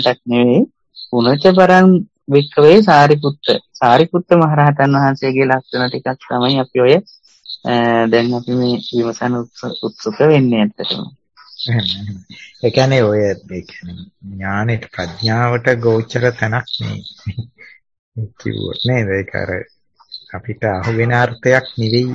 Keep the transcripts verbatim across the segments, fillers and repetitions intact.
නෙවෙයි පුනච පරං වික්කවේ සාරිපුත්ත සාරිපුත්ත මහරහතන් වහන්සේගේ ලක්ෂණ ටිකක් තමයි අපි ඔය දැන් අපි මේ විමසන උත්සුක වෙන්නේ ඇත්තටම. ඒ කියන්නේ ඔය ඒ කියන්නේ ඥානෙට ප්‍රඥාවට ගෝචර තැනක් නේ කිව්වොත් නේද? ඒක අර අපිට අහුවෙන අර්ථයක් නෙවෙයි.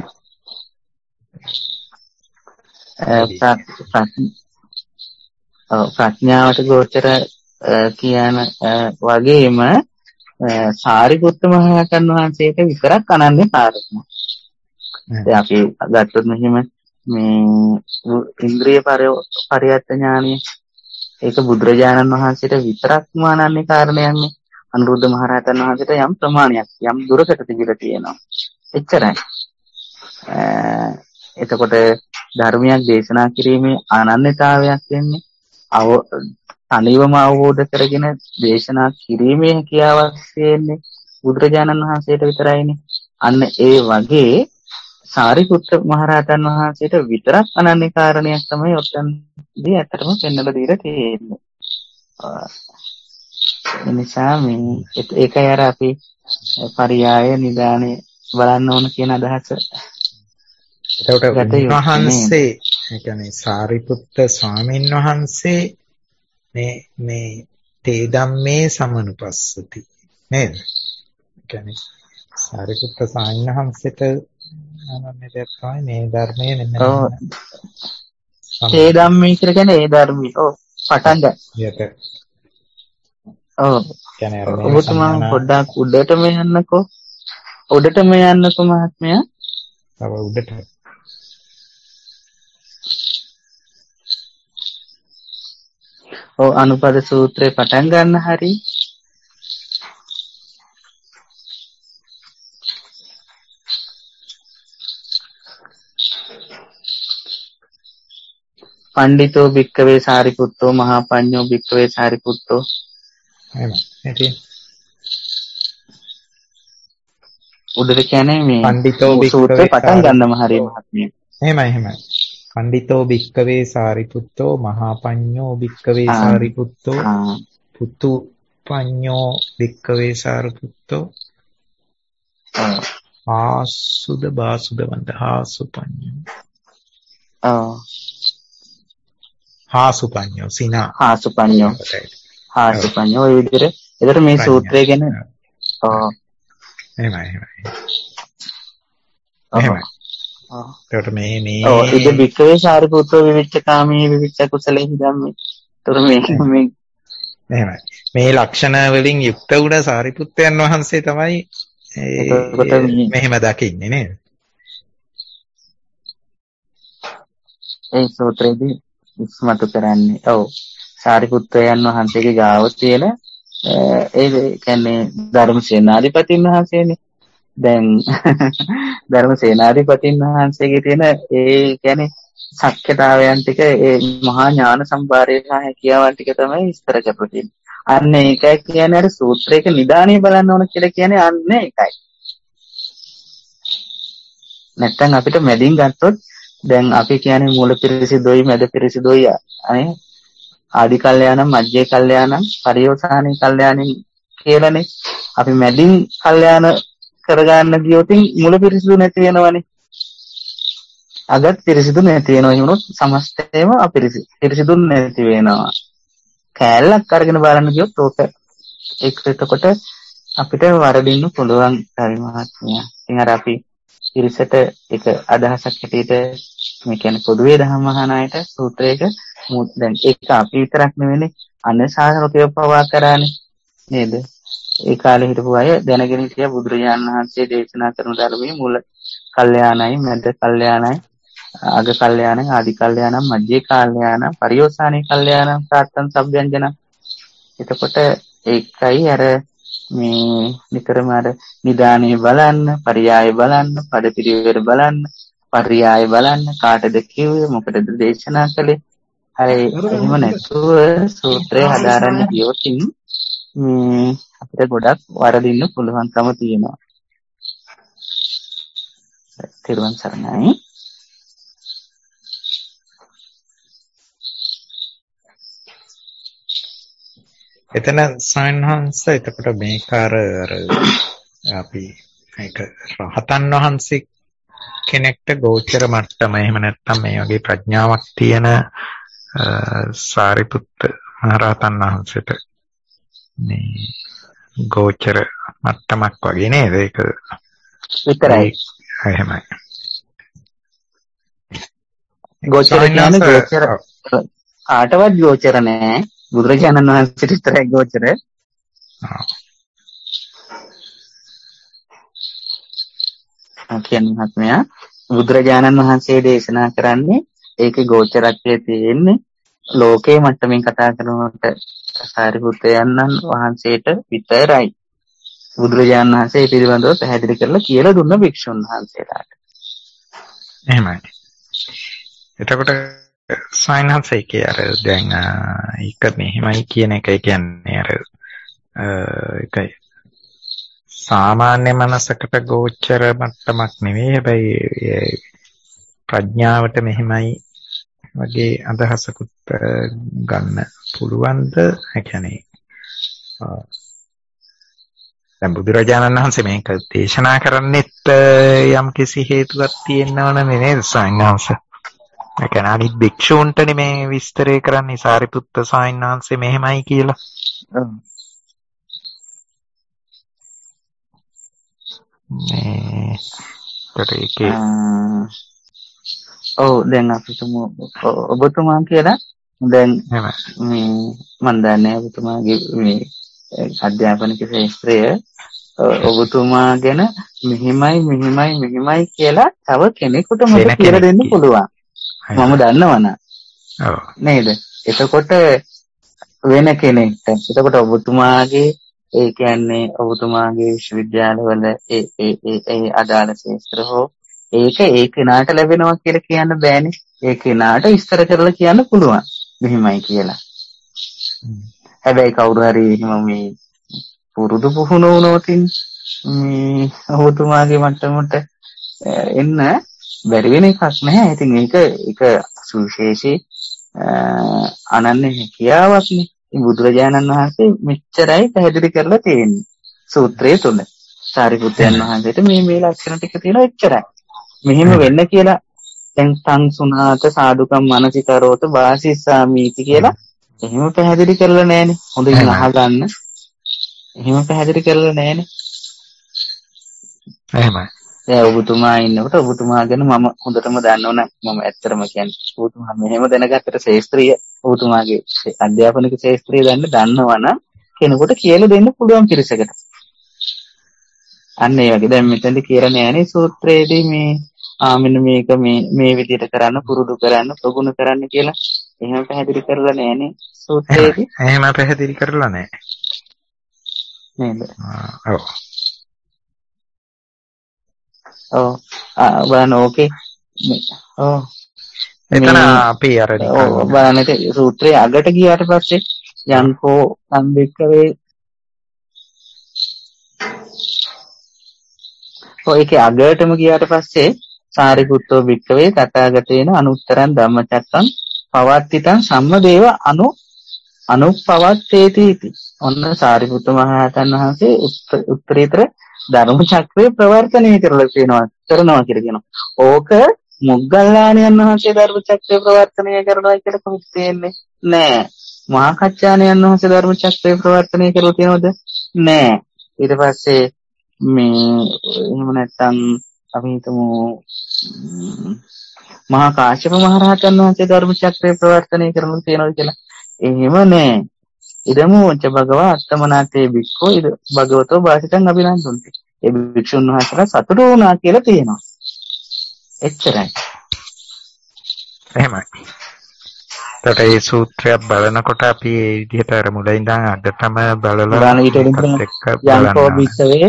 ප්‍රඥාවට ගෝචර කියන වගේම සාරිපුත්ත මහරහතන් වහන්සේට විතරක් අනන්‍ය කාරණා. දැන් අපි ගත්තොත් මෙහිම මේ ඉන්ද්‍රිය පරියත්ත ඥානිය ඒක බුදුරජාණන් වහන්සේට විතරක්ම අනන්‍ය කාරණයක්නේ. අනුරුද්ධ මහරහතන් වහන්සේට යම් ප්‍රමාණයක් යම් දුරකට තිබිලා තියෙනවා. එච්චරයි. එතකොට ධර්මයක් දේශනා කිරීමේ අනන්‍යතාවයක් වෙන්නේ අව තනිවම අවබෝධ කරගෙන දේශනා කිරීමේ හැකියාවක් තියෙන්නේ බුදුරජාණන් වහන්සේට විතරයිනේ. අන්න ඒ වගේ සාරිපුත්ත මහරහතන් වහන්සේට විතරක් අනන්‍ය කාරණයක් තමයි ඔතනදී ඇත්තටම පෙන්වලා දීලා තියෙන්නේ. ඒ නිසා මේ ඒකයි අර අපි පරියාය නිදානේ බලන්න ඕන කියන අදහස. එතකොට උන්වහන්සේ ඒ කියන්නේ සාරිපුත්ත ස්වාමීන් වහන්සේ මේ මේ තේ ධම්මේ සමනුපස්සති නේද? ඒ කියන්නේ සාරිපුත්ත ස්වාමීන් වහන්සේට අනන්‍ය දෙයක් තමයි මේ ධර්මයේ මෙන්න තේ ධම්මේ කියලා කියන්නේ ඒ ධර්මී. ඔව් පටන් ගන්න. ඔව්. කියන්නේ අර මේ ඔබතුමා පොඩ්ඩක් උඩටම යන්නකෝ. උඩටම යන්නකෝ මහත්මයා. තව උඩට. ඔව් අනුපද සූත්‍රේ පටන් ගන්න හරි. පණ්ඩිතෝ භික්කවේ සාරිපුත්තෝ මහා පඤ්ඤෝ භික්කවේ සාරිපුත්තෝ එහෙම ඇති උඩට කියන්නේ මේ පණ්ඩිතෝ සූත්‍රේ පටන් ගන්නම හරි මහත්මිය. එහෙමයි එහෙමයි. පණ්ඩිතෝ භික්කවේ සාරිපුත්තෝ මහා පඤ්ඤෝ භික්කවේ සාරිපුත්තෝ පුතු පඤ්ඤෝ භික්කවේ සාරිපුත්තෝ ආසුද බාසුදවන්ත හාසුපඤ්ඤෝ ආ හාසුපඤ්ඤෝ සිනා හාසුපඤ්ඤෝ හාසුපඤ්ඤෝ ඔය විදිහට. ඒකට මේ සූත්‍රය ගැන ඔව් එහෙමයි එහෙමයි. එහෙමයි. ඔව්. ඒකට මේ මේ ඔව් ඉද භික්කවේ සාරිපුත්තෝ විවිච්ඡකාමී විවිච්ඡ කුසලේ ධම්මේ. ඒතර මේ මේ එහෙමයි. මේ ලක්ෂණ වලින් යුක්ත වුණ සාරිපුත්තයන් වහන්සේ තමයි මෙහෙම දකින්නේ නේද? ඒ සූත්‍රයේදී ඉස්මතු කරන්නේ. ඔව්. සාරිපුත්තයන් වහන්සේගේ ගාව තියෙන ඒ කියන්නේ ධර්මසේනාධිපතින් වහන්සේනේ. දැන් ධර්මසේනාධිපතින් වහන්සේගේ තියෙන ඒ කියන්නේ ශක්්‍යතාවයන් ටික ඒ මහා ඥාන සම්භාරය සහ හැකියාවන් ටික තමයි විස්තර කරලා තියෙන්නේ. අන්න ඒකයි කියන්නේ අර සූත්‍රයක නිදානිය බලන්න ඕන කියලා කියන්නේ අන්න ඒකයි. නැත්තම් අපිට මැදින් ගත්තොත් දැන් අපි කියන්නේ මූල පිරිසිදුයි මැද පිරිසිදුයි අනේ ආදි කල්යාණම් මජ්ජේ කල්යාණම් පරියෝසానී කල්යාණම් කියලානේ. අපි මැදින් කල්යාණ කරගන්න ගියොත් මුල පිරිසිදු නැති වෙනවනේ. අගත් පිරිසිදු නැති වෙනවා. එහෙමනොත් සමස්තයම අපිරිසිදු පිරිසිදු නැති වෙනවා. කැලලක් අරගෙන බලන්න ගියොත් ඕක ඒක එතකොට අපිට වරදින්න පුළුවන් හරි මහත්මයා. ඉතින් අර අපි පිරිසට එක අදහසක් හැටියට මේ කියන්නේ පොදුවේ ධම්ම අහන අයට සූත්‍රයක දැන් ඒක අපි විතරක් නෙවෙයි අන්‍ය ශාසනිකයෝ පවා කරානේ නේද? ඒ කාලේ හිටපු අය දැනගෙන හිටියා බුදුරජාණන් වහන්සේ දේශනා කරන ධර්මයේ මුල කල්යාණයි මැද කල්යාණයි අග කල්යාණයි ආදි කල්යාණම් මධ්‍ය කල්යාණම් පරියෝසానී කල්යාණම් ප්‍රාත්තම් සබ්බ්‍යංජන. එතකොට ඒකයි අර මේ නිතරම අර නිදානේ බලන්න, පරියාය බලන්න, පදපිරිවෙර බලන්න, පරියාය බලන්න කාටද කිව්වේ මොකටද දේශනා කළේ. හරි එහෙම නැතුව සූත්‍රය හදාරන්න ගියොත් මේ අපිට ගොඩක් වරදින්න පුළුවන්කම තියෙනවා. තිරුවන් සරණයි. එතන සයන්හන්ස එතකොට මේක අර අර අපි ඒක රහතන් වහන්සේ කෙනෙක්ට ගෝචර මට්ටම එහෙම නැත්නම් මේ වගේ ප්‍රඥාවක් තියෙන සාරිපුත්ත මහරහතන් වහන්සේට මේ ගෝචර මට්ටමක් වගේ නේද ඒක විතරයි එහෙමයි ගෝචර කියන්නේ ගෝචර කාටවත් ගෝචර නෑ බුදුරජාණන් වහන්සේට විතරයි ගෝචර කියන්නේ මහත්මයා බුදුරජාණන් වහන්සේ දේශනා කරන්නේ ඒකේ ගෝචරත්වයේ තියෙන්නේ ලෝකේ මට්ටමින් කතා කරනකොට සාරිපුත්තයන්න් වහන්සේට විතරයි බුදුරජාණන් වහන්සේ පිළිබඳව පැහැදිලි කරලා කියලා දුන්න භික්ෂුන් වහන්සේලාට. එහෙමයි. එතකොට සයන්හන්සේ කිය අර දැන් ඒක මෙහෙමයි කියන එක කියන්නේ අර ඒකයි සාමාන්‍ය මනසකට ගෝචර මට්ටමක් නෙවෙයි හැබැයි ප්‍රඥාවට මෙහෙමයි වගේ අදහසකුත් ගන්න පුළුවන්ද ඒ කියන්නේ දැන් බුදුරජාණන් වහන්සේ මේක දේශනා කරන්නෙත් යම් කිසි හේතුවක් තියෙනවනේ නේද සයන්හන්ස ඒ කියන්නේ අනිත් භික්ෂූන්ටනේ මේ විස්තරය කරන්නේ සාරිපුත්ත සයන්හන්සේ මෙහෙමයි කියලා මේ ඒකේ ඔව් දැන් අපි තුමු ඔබතුමා කියලා දැන් මේ මන් දන්නේ ඔබතුමාගේ මේ අධ්‍යාපනික ශාස්ත්‍රය ඔබතුමා ගැන මෙහිමයි මෙහිමයි මෙහිමයි කියලා තව කෙනෙකුට මට කියලා දෙන්න පුළුවන් මම දන්නවනම් ඔව් නේද එතකොට වෙන කෙනෙක්ට එතකොට ඔබතුමාගේ ඒ කියන්නේ ඔබතුමාගේ විශ්වවිද්‍යාලවල ඒ ඒ ඒ අදාළ ශාස්ත්‍ර හෝ ඒක ඒ කෙනාට ලැබෙනවා කියලා කියන්න බෑනේ. ඒ කෙනාට විස්තර කරලා කියන්න පුළුවන්. මෙහිමයි කියලා. හැබැයි කවුරු හරි එහෙම මේ පුරුදු පුහුණු වුණොත් මේ ඔබතුමාගේ මට්ටමට එන්න බැරි වෙන එකක් නැහැ. ඉතින් මේක ඒක සුවිශේෂී අනන්‍ය හැකියාවක්නේ. බුදුරජාණන් වහන්සේ මෙච්චරයි පැහැදිලි කරලා තියෙන්නේ. සූත්‍රයේ තුල. සාරිපුත්තයන් වහන්සේට මේ මේ ලක්ෂණ ටික තියෙනවා එච්චරයි. මෙහෙම වෙන්න කියලා දැන් සංසුනාත සාදුකම් මනසිකරෝත වාසිස්සාමීති කියලා එහෙම පැහැදිලි කරලා නැහැනේ. හොඳින් අහගන්න. එහෙම පැහැදිලි කරලා නැහැනේ. එහෙමයි. දැන් ඔබතුමා ඉන්නකොට ඔබතුමා ගැන මම හොඳටම දන්නවනම් මම ඇත්තටම කියන්නේ ඔබතුමා මෙහෙම දැනගත්තට ශාස්ත්‍රීය ඔබතුමාගේ අධ්‍යාපනික ශාස්ත්‍රීය දන්න දන්නවනම් කෙනෙකුට කියලා දෙන්න පුළුවන් පිරිසකට. අන්න ඒ වගේ දැන් මෙතනදි කියලා නෑනේ සූත්‍රයේදී මේ ආ මෙන්න මේක මේ මේ විදිහට කරන්න පුරුදු කරන්න ප්‍රගුණ කරන්න කියලා එහෙම පැහැදිලි කරලා නෑනේ සූත්‍රයේදී. එහෙම පැහැදිලි කරලා නෑ. නේද? ඔව්. ඔව් ආ බලන්න ඕකේ. ඔව්. එතන අපි අර ඔව් බලන්න සූත්‍රයේ අගට ගියාට පස්සේ යන්කෝ සම්බික්කවේ ඔයකේ අගටම ගියාට පස්සේ සාරිපුත්තෝ භික්ඛවේ තථාගතේන අනුත්තරං ධම්මචක්කං පවත්තිතං සම්මදේව අනු අනුපවත්තේති इति. ඔන්න සාරිපුත්ත මහ රහතන් වහන්සේ උත්තරීතර ධර්ම චක්‍රය ප්‍රවර්තනය කරලා තියෙනවා කරනවා කියලා කියනවා. ඕක මොග්ගල්ලාණන් වහන්සේ ධර්ම චක්‍රය ප්‍රවර්තනය කරනවා කියලා කොහොමද තේන්නේ? නෑ. මහා කච්චාණන් වහන්සේ ධර්ම චක්‍රය ප්‍රවර්තනය කරලා තියෙනවද? නෑ. ඊට පස්සේ මේ එහෙම නැත්නම් අපි හිතමු මහා කාශ්‍යප මහ රහතන් වහන්සේ ධර්ම චක්‍රය ප්‍රවර්තනය කරනවා කියනවා කියලා. එහෙම නෑ. ඉදමෝච භගවා අත්තමනාතේ බික්ඛෝ ඉද භගවතෝ වාසිතං අභිනන්දන්ති. ඒ භික්ෂුන් වහන්සේලා සතුටු වුණා කියලා තියෙනවා. එච්චරයි. එහෙමයි. ඒකට මේ සූත්‍රය බලනකොට අපි මේ විදිහට අර මුලින් ඉඳන් අදටම බලලා බලන ඊට යන්කෝ බික්ඛවේ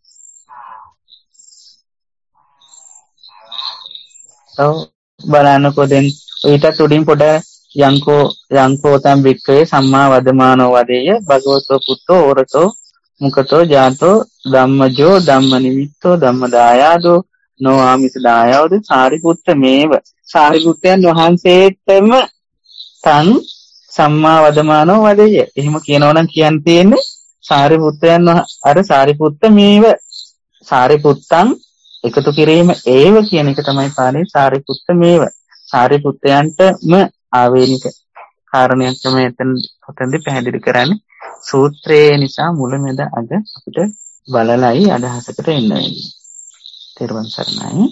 ඔව් බලන්නකෝ දැන් ඊට උඩින් පොඩ යංකෝ යංකෝ තම් වික්කේ සම්මා වදමානෝ වදේය භගවතෝ පුත්තෝ ඕරතෝ මුකතෝ ජාතෝ ධම්මජෝ ධම්ම නිමිත්තෝ ධම්මදායාදෝ නෝ ආමිස දායාවද සාරිපුත්ත මේව සාරිපුත්තයන් වහන්සේටම තන් සම්මා වදමානෝ වදෙය. එහෙම කියනවා නම් කියන්න තියෙන්නේ සාරිපුත්තයන් අර සාරිපුත්ත මේව සාරිපුත්තන් එකතු කිරීම ඒව කියන එක තමයි පාළි සාරිපුත්ත මේව. සාරිපුත්තයන්ටම ආවේනික කාරණයක් තමයි එතන පොතෙන්දි පැහැදිලි කරන්නේ. සූත්‍රයේ නිසා මුලමෙද අග අපිට බලලයි අදහසකට එන්න වෙන්නේ. තෙරුවන් සරණයි.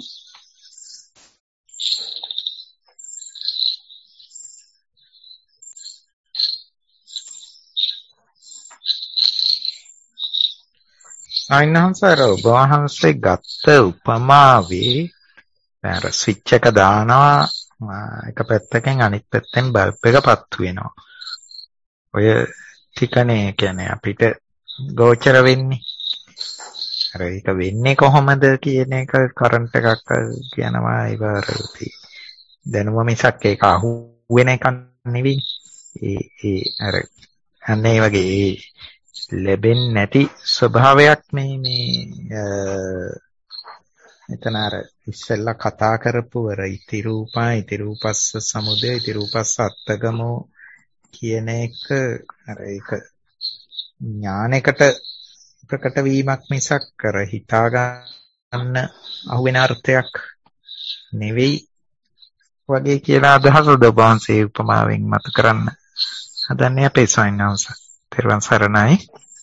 අයින්හන්සර ඔබ වහන්සේ ගත්ත උපමාවේ අර ස්විච් එක දානවා එක පැත්තකින් අනිත් පැත්තෙන් බල්බ් එක පත්තු වෙනවා. ඔය ටිකනේ කියන්නේ අපිට ගෝචර වෙන්නේ. අර ඒක වෙන්නේ කොහොමද කියන එක කරන්ට් එකක් කියනවා ඉවරයි. දැනුම මිසක් ඒක අහු වෙන එකක් නෙවෙයි. ඒ ඒ අර අන්නේ වගේ ලැබෙන්නේ නැති ස්වභාවයක් මේ මේ එතන අර ඉස්සෙල්ලා කතා කරපු වර ඉති රූපා ඉති රූපස්ස සමුදය ඉති රූපස්ස අත්තගමෝ කියන එක අර ඒක ඥානයකට ප්‍රකට වීමක් මිසක් කර හිතා ගන්න අහුවෙන අර්ථයක් නෙවෙයි වගේ කියලා අදහස ඔබ වහන්සේ උපමාවෙන් මත කරන්න හදන්නේ අපේ සයින්වංශ. තෙරුවන් සරණයි.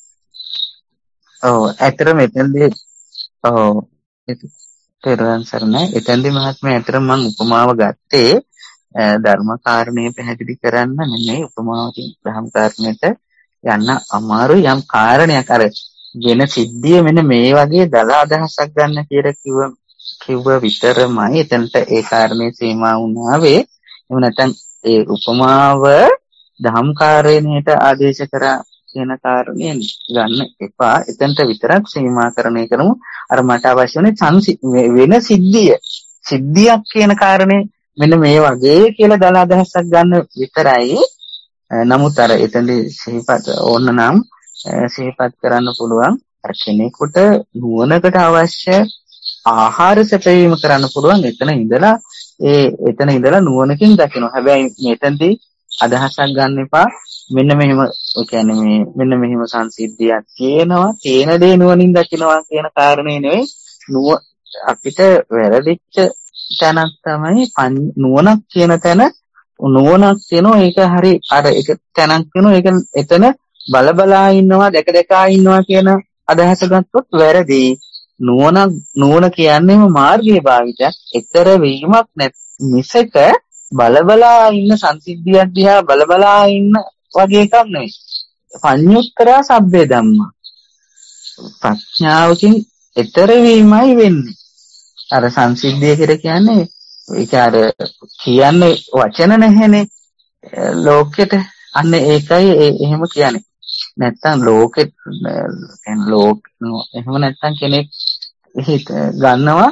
ඔව් ඇත්තටම එතෙන්දී ඔව් තෙරුවන් සරණයි. එතෙන්දී මහත්මයා ඇත්තටම මම උපමාව ගත්තේ ධර්ම කාරණේ පැහැදිලි කරන්න නෙමෙයි. උපමාවකින් ධර්ම කාරණේට යන්න අමාරුයි. යම් කාරණයක් අර වෙන සිද්ධිය මෙන්න මේ වගේ දල අදහසක් ගන්න කියලා කිව්ව කිව්ව විතරමයි එතනට ඒ කාරණේ සීමා වුණාවේ. එහෙම නැත්නම් ඒ උපමාව ධම් කාරණේට ආදේශ කරා කියන කාරණේ ගන්න එපා. එතනට විතරක් සීමාකරණය කරමු. අර මට අවශ්‍ය වුණේ වෙන සිද්ධිය සිද්ධියක් කියන කාරණේ මෙන්න මේ වගේ කියලා දල අදහසක් ගන්න විතරයි. නමුත් අර එතනදී සිහිපත් ඕන නම් සිහිපත් කරන්න පුළුවන් අර කෙනෙකුට නුවණකට අවශ්‍ය ආහාර සැපයීම කරන්න පුළුවන්. එතන ඉඳලා ඒ එතන ඉඳලා නුවණකින් දකිනවා. හැබැයි මෙතනදී අදහසක් ගන්න එපා. මෙන්න මෙහෙම කියන්නේ මේ මෙන්න මෙහෙම සංසිද්ධියක් තියෙනවා. තේන දේ නුවණින් දකිනවා කියන කාරණේ නෙවෙයි. නුව අපිට වැරදිච්ච තැනක් තමයි නුවණක් කියන තැන නුවණක් කියනවා. ඒක හරි අර ඒක තැනක් කියනවා. ඒක එතන බලබලා ඉන්නවා දැක දැකා ඉන්නවා කියන අදහස ගත්තොත් වැරදි. නුවණ නුවණ කියන්නේම මාර්ගයේ භාවිතයක්. ඊතර වීමක් නැත් මිසක බලබලා ඉන්න සංසිද්ධියක් දිහා බලබලා ඉන්න වගේ එකක් නෙවෙයි. පඤ්ඤුත්තරා සබ්බේ ධම්මා. ප්‍රඥාවකින් ඊතර වීමයි වෙන්නේ. අර සංසිද්ධිය කියලා කියන්නේ ඒක අර කියන්නේ වචන නැහැනේ ලෝකෙට. අන්න ඒකයි එහෙම කියන්නේ. නැත්තම් ලෝකෙත් ලෝක එහෙම නැත්තම් කෙනෙක් හිත ගන්නවා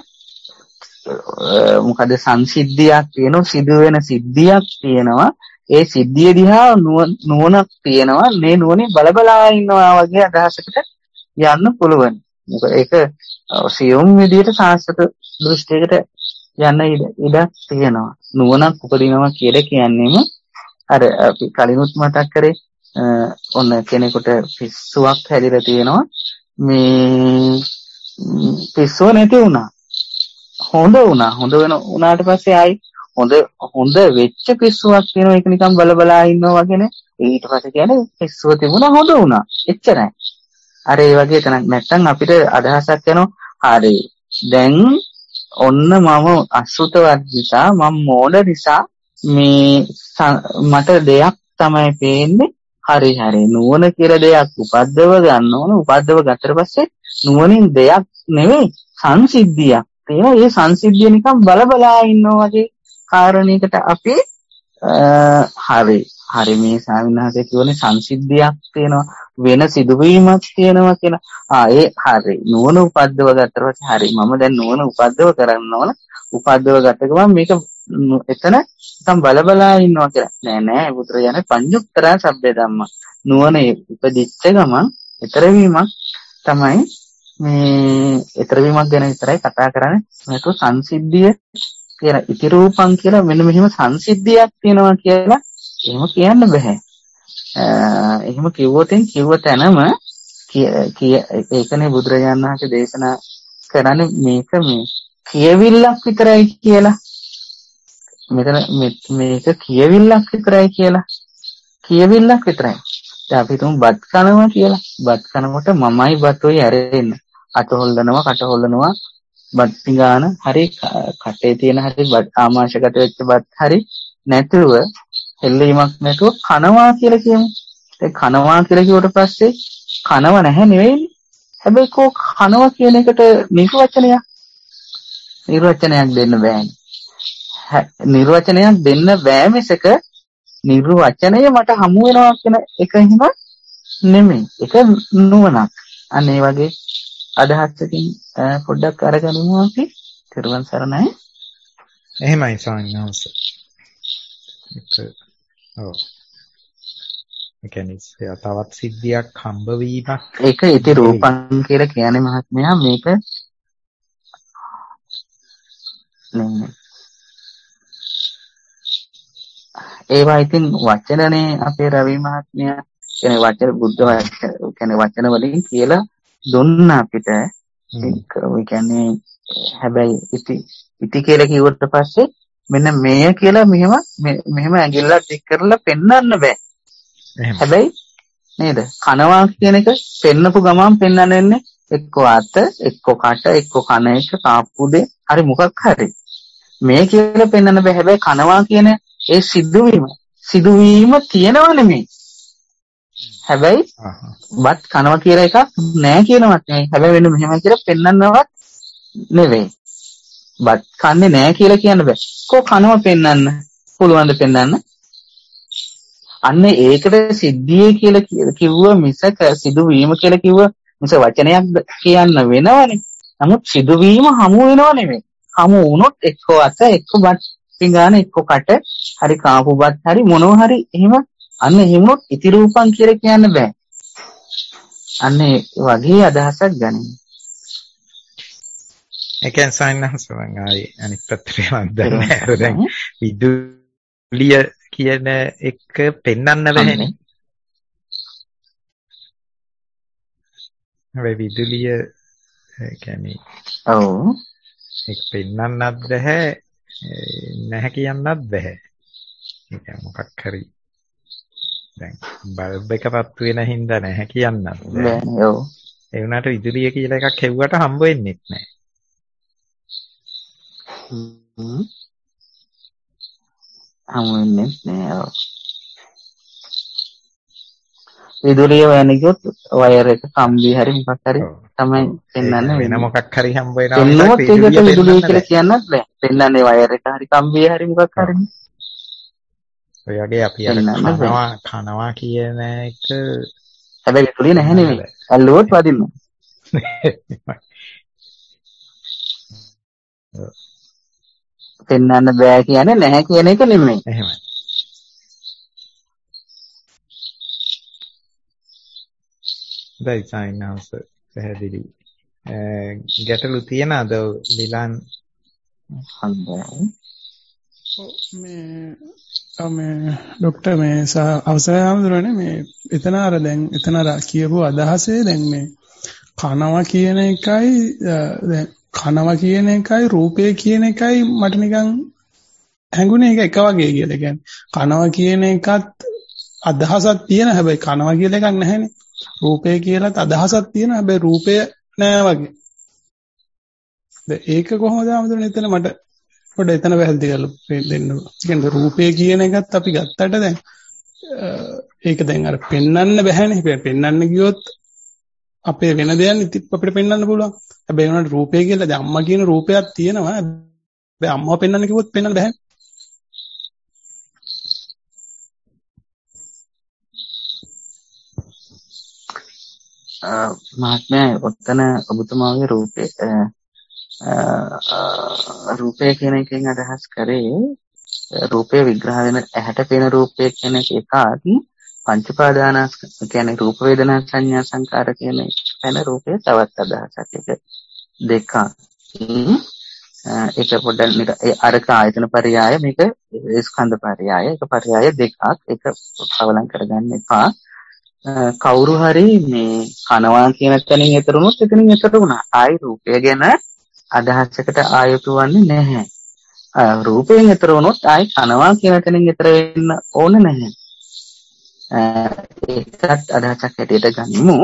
මොකද සංසිද්ධියක් තියෙනවා සිදුවෙන සිද්ධියක් තියෙනවා. ඒ සිද්ධිය දිහා නුවණක් තියෙනවා. මේ නුවණේ බලබලා ඉන්නවා වගේ අදහසකට යන්න පුළුවන්. මොකද ඒක සියුම් විදිහට සාස්ත්‍ව දෘෂ්ටියකට යන්න ඉඩක් තියෙනවා. නුවණක් උපදිනවා කියලා කියන්නේම අර අපි කලිනුත් මතක් කරේ ඔන්න කෙනෙකුට පිස්සුවක් හැදිලා තියෙනවා. මේ පිස්සුව නැති වුණා. හොඳ වුණා. හොඳ වෙන උනාට පස්සේ ආයි හොඳ හොඳ වෙච්ච පිස්සුවක් තියෙනවා. ඒක නිකන් බලබලා ඉන්නවා වගේ නේ. ඊට පස්සේ කියන්නේ පිස්සුව තිබුණා හොඳ වුණා. එච්චරයි. අර ඒ වගේ තැනක් නැත්තම් අපිට අදහසක් යනවා. හරි. දැන් ඔන්න මම අසුතවත් නිසා මම මෝඩ නිසා මේ මට දෙයක් තමයි පේන්නේ. හරි හරි නුවණ කියලා දෙයක් උපද්දව ගන්න ඕන. උපද්දව ගත්තට පස්සේ නුවණින් දෙයක් නෙවෙයි සංසිද්ධියක්. ඒ සංසිද්ධිය නිකන් බලබලා ඉන්නවා වගේ කාරණයකට අපි හරි හරි මේ ස්වාමීන් කියවනේ සංසිද්ධියක් තියෙනවා වෙන සිදුවීමක් තියෙනවා කියලා. ආ ඒ හරි නුවණ උපද්දව ගත්තට පස්සේ හරි මම දැන් නුවණ උපද්දව කරන්න ඕන. උපද්දව ගත්ත ගමන් මේක එතන නිකන් බලබලා ඉන්නවා කියලා. නෑ නෑ පුත්‍රයනේ පඤ්ඤුත්තරා සබ්බේ ධම්මා. නුවණ ඉපදිච්ච ගමන් ඊතර වීමක් තමයි මේ ඊතර වීමක් ගැන විතරයි කතා කරන්නේ. මේක සංසිද්ධිය කියලා ඉති රූපං කියලා මෙන්න මෙහෙම සංසිද්ධියක් තියෙනවා කියලා එහෙම කියන්න බෑ. එහෙම කිව්වොතින් කිව්ව තැනම ඒකනේ බුදුරජාණන් වහන්සේ දේශනා කරන්නේ මේක මේ කියවිල්ලක් විතරයි කියලා. මෙතන මේක කියවිල්ලක් විතරයි කියලා. කියවිල්ලක් විතරයි. දැන් අපි තුමු බත් කනවා කියලා. බත් කනකොට මමයි බතෝයි ඇරෙන්න. අත හොල්ලනවා, කට හොල්ලනවා, බත් පිඟාන හරි කටේ තියෙන හරි බත් ආමාශගත වෙච්ච බත් හරි නැතුව එල්ලීමක් නැතුව කනවා කියලා කියමු. ඒ කනවා කියලා කිව්වට පස්සේ කනව නැහැ නෙවෙයිනේ. හැබැයි කෝ කනවා කියන එකට නිර්වචනයක් නිර්වචනයක් දෙන්න බෑනේ. නිර්වචනයක් දෙන්න බෑ මිසක නිර්වචනය මට හමු වෙනවා කියන එක හිම නෙමෙයි. ඒක නුවණක්. අන්න ඒ වගේ අදහසකින් පොඩ්ඩක් අරගනිමු අපි. තිරුවන් සරණයි. එහෙමයි ස්වාමීන් වහන්සේ. ඒක ඔව්. ඒ කියන්නේ තවත් සිද්ධියක් හම්බ වීමක්. ඒක ඉති රූපං කියලා කියන්නේ මහත්මයා මේක නෙමෙයි. ඒවා ඉතින් වචනනේ අපේ රවි මහත්මයා කියන්නේ වචන බුද්ධ වචන කියන්නේ වචන වලින් කියලා දුන්න අපිට. ඒක ඒ කියන්නේ හැබැයි ඉති ඉති කියලා කිව්වට පස්සේ මෙන්න මෙය කියලා මෙහෙම මෙහෙම ඇඟිල්ලක් දික් කරලා පෙන්වන්න බෑ. හැබැයි නේද? කනවා කියන එක පෙන්නපු ගමන් පෙන්වන්නේ එක්ක අත, එක්ක කට, එක්ක කන එක, කාපු දෙ, හරි මොකක් හරි. මේ කියලා පෙන්වන්න බෑ. හැබැයි කනවා කියන ඒ සිදුවීම සිදුවීම තියෙනව නෙමෙයි. හැබැයි බත් කනවා කියලා එකක් නෑ කියනවත් නෙමෙයි. හැබැයි වෙන මෙහෙම කියලා පෙන්වන්නවත් නෙවෙයි. බත් කන්නේ නෑ කියලා කියන්න බෑ. කො කනවා පෙන්වන්න පුළුවන් ද පෙන්වන්න? අන්න ඒකට සිද්ධියේ කියලා කිව්ව මිසක සිදුවීම කියලා කිව්ව මිස වචනයක් කියන්න වෙනවනේ. නමුත් සිදුවීම හමු වෙනව නෙමෙයි. හමු වුණොත් එක්ක අත, එක්ක බත් පිඟාන, එක්ක කට, හරි කාපු බත් හරි මොනවා හරි එහෙම අන්න එහෙම වුණොත් ඉති රූපං කියලා කියන්න බෑ. අන්න ඒ වගේ අදහසක් ගන්න. ඒ කියන්නේ සයින්ස් මම ආයි අනිත් පැත්තට යන්න දන්නේ දැන් විදුලිය කියන එක පෙන්වන්න බැහැනේ. හැබැයි විදුලිය ඒ කියන්නේ ඔව් ඒක පෙන්වන්නත් බැහැ නැහැ කියන්නත් බැහැ. ඒ කියන්නේ මොකක් හරි දැන් බල්බ් එකපත් වෙන හින්දා නැහැ කියන්නත් බැහැ. ඔව් ඒ වුණාට විදුලිය කියලා එකක් හෙව්වට හම්බ වෙන්නේ නැහැ. හ්ම් හමුවෙන්නේ නෑ. විදුලිය වෙන ගියොත් වයර් එක කම්බි හරි මොකක් හරි තමයි පෙන්වන්නේ. වෙන මොකක් හරි හම්බ වෙනවා නේද? ඒකට විදුලිය කියලා කියන්නත් බෑ. පෙන්වන්නේ වයර් එක හරි කම්බි හරි මොකක් හරි. ඔය වගේ අපි අර කනවා කනවා කියන එක හැබැයි විදුලිය නැහැ නෙමෙයි. ඇල්ලුවොත් වදින්න. පෙන්වන්න බෑ කියන්නේ නැහැ කියන එක නෙමෙයි. එහෙමයි. දයිසයින්ස් පැහැදිලි. ගැටලු තියනද ලිලන්? හොඳයි. මේ මේ ડોක්ටර් මේ අවසරයි හඳුනන්නේ මේ එතන අර දැන් එතන අර කියපු අදහසේ දැන් මේ කනවා කියන එකයි දැන් කනවා කියන එකයි රූපය කියන එකයි මට නිකන් හැඟුනේ ඒක එක වගේ කියලා. ඒ කියන්නේ කනවා කියන එකත් අදහසක් තියෙන හැබැයි කනවා කියලා එකක් නැහැනේ. රූපය කියලාත් අදහසක් තියෙන හැබැයි රූපය නෑ වගේ. දැන් ඒක කොහොමද ආමතුනේ එතන මට පොඩ්ඩ එතන පැහැදිලි කරලා දෙන්න. කියන්නේ රූපය කියන එකත් අපි ගත්තට දැන් ඒක දැන් අර පෙන්වන්න බෑනේ. පෙන්වන්න ගියොත් අපේ වෙන දෙයක් ඉතින් අපිට පෙන්වන්න පුළුවන්. හැබැයි උනාට රූපය කියලා දැන් අම්මා කියන රූපයක් තියෙනවා. හැබැයි අම්මව පෙන්වන්න කිව්වොත් පෙන්වන්න බෑ. මහත්මයා ඔතන ඔබතුමාගේ රූපේ රූපය කියන එකෙන් අදහස් කරේ රූපය විග්‍රහ වෙන ඇහැට පෙනෙන රූපය කියන එකත් පංච උපාදානස්කන්ධ කියන්නේ රූප වේදනා සංඥා සංකාර කියන වෙන රූපය තවත් අදහසක්. ඒක දෙකක්. ඒක පොඩ්ඩක් අරක ආයතන පරියාය මේක ස්කන්ධ පරියාය ඒක පරියාය දෙකක් ඒක කවලම් කරගන්න එපා. කවුරු හරි මේ කනවා කියන තැනින් එතර වුණොත් එතනින් එතර වුණා. ආයි රූපය ගැන අදහසකට ආයතු වෙන්නේ නැහැ. රූපයෙන් එතර වුණොත් ආයි කනවා කියන තැනින් එතර වෙන්න ඕන නැහැ. ඒකත් අදහසක් හැටියට ගනිමු.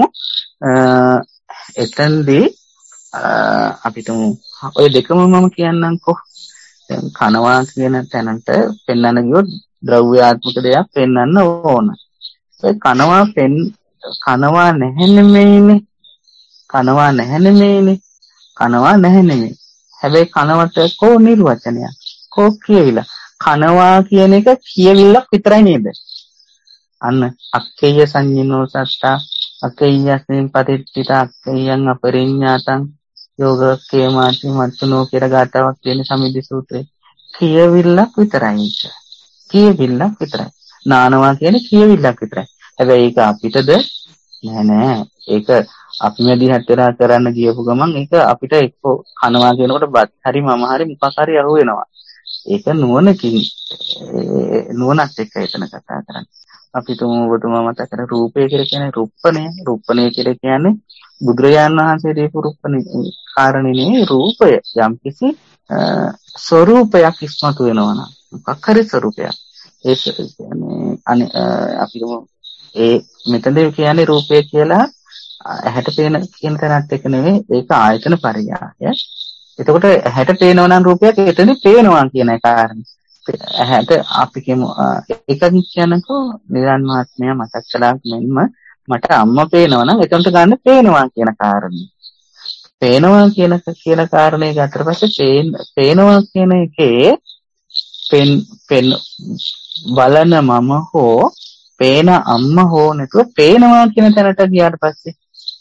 එතෙන්දී අපිට ඔය දෙකම මම කියන්නම්කෝ. දැන් කනවා කියන තැනට පෙන්වන්න ගියොත් ද්‍රව්‍යාත්මක දෙයක් පෙන්වන්න ඕන. ඒ කනවා පෙන් කනවා නැහැ නෙමෙයිනේ. කනවා නැහැ නෙමෙයිනේ. කනවා නැහැ නෙමෙයි. හැබැයි කනවට කෝ නිර්වචනයක්. කෝ කියවිලා. කනවා කියන එක කියවිල්ලක් විතරයි නේද? අන්න අක්කේය සංඤිනෝ සත්තා අක්කේයස්මින් පටිච්චිත අක්කේයං අපරිඤ්ඤාතං යෝගකේමාති මත්තුනෝ කියලා ගාතාවක් තියෙන සමිද්ද සූත්‍රයේ කියවිල්ලක් විතරයි ඒක. කියවිල්ලක් විතරයි. නානවා කියන්නේ කියවිල්ලක් විතරයි. හැබැයි ඒක අපිටද නෑ නෑ. ඒක අපි මෙදි හැතරා කරන්න ගියපු ගමන් ඒක අපිට එක්ක කනවා කියනකොට බත් හරි මම හරි මොකක් හරි අහු වෙනවා. ඒක නුවණකින් නුවණත් එක්ක එතන කතා කරන්නේ. අපි තුමු ඔබතුමා මතක කර රූපය කියලා කියන්නේ රුප්පණය. රුප්පණය කියලා කියන්නේ බුදුරජාණන් වහන්සේ දීපු රුප්පණේ කාරණේ රූපය යම්කිසි ස්වરૂපයක් ඉස්මතු වෙනවා නම් මොකක් හරි ස්වરૂපයක්. ඒ කියන්නේ අනේ අපි තුමු ඒ මෙතනදී කියන්නේ රූපය කියලා ඇහැට පේන කියන තරත් එක නෙවෙයි ඒක ආයතන පරියාය. එතකොට ඇහැට පේනවා නම් රූපයක් එතනදී පේනවා කියන කාරණේ. ඇහැට අපි කියමු එකකින් කියනකෝ නිරන් මහත්මයා මතක් කළා මෙන්න මට අම්මා පේනවා නම් එතනට ගන්න පේනවා කියන කාරණේ. පේනවා කියන කියන කාරණේ ගත්තට පස්සේ පේනවා කියන එකේ පෙන් පෙන් බලන මම හෝ පේන අම්මා හෝ නැතුව පේනවා කියන තැනට ගියාට පස්සේ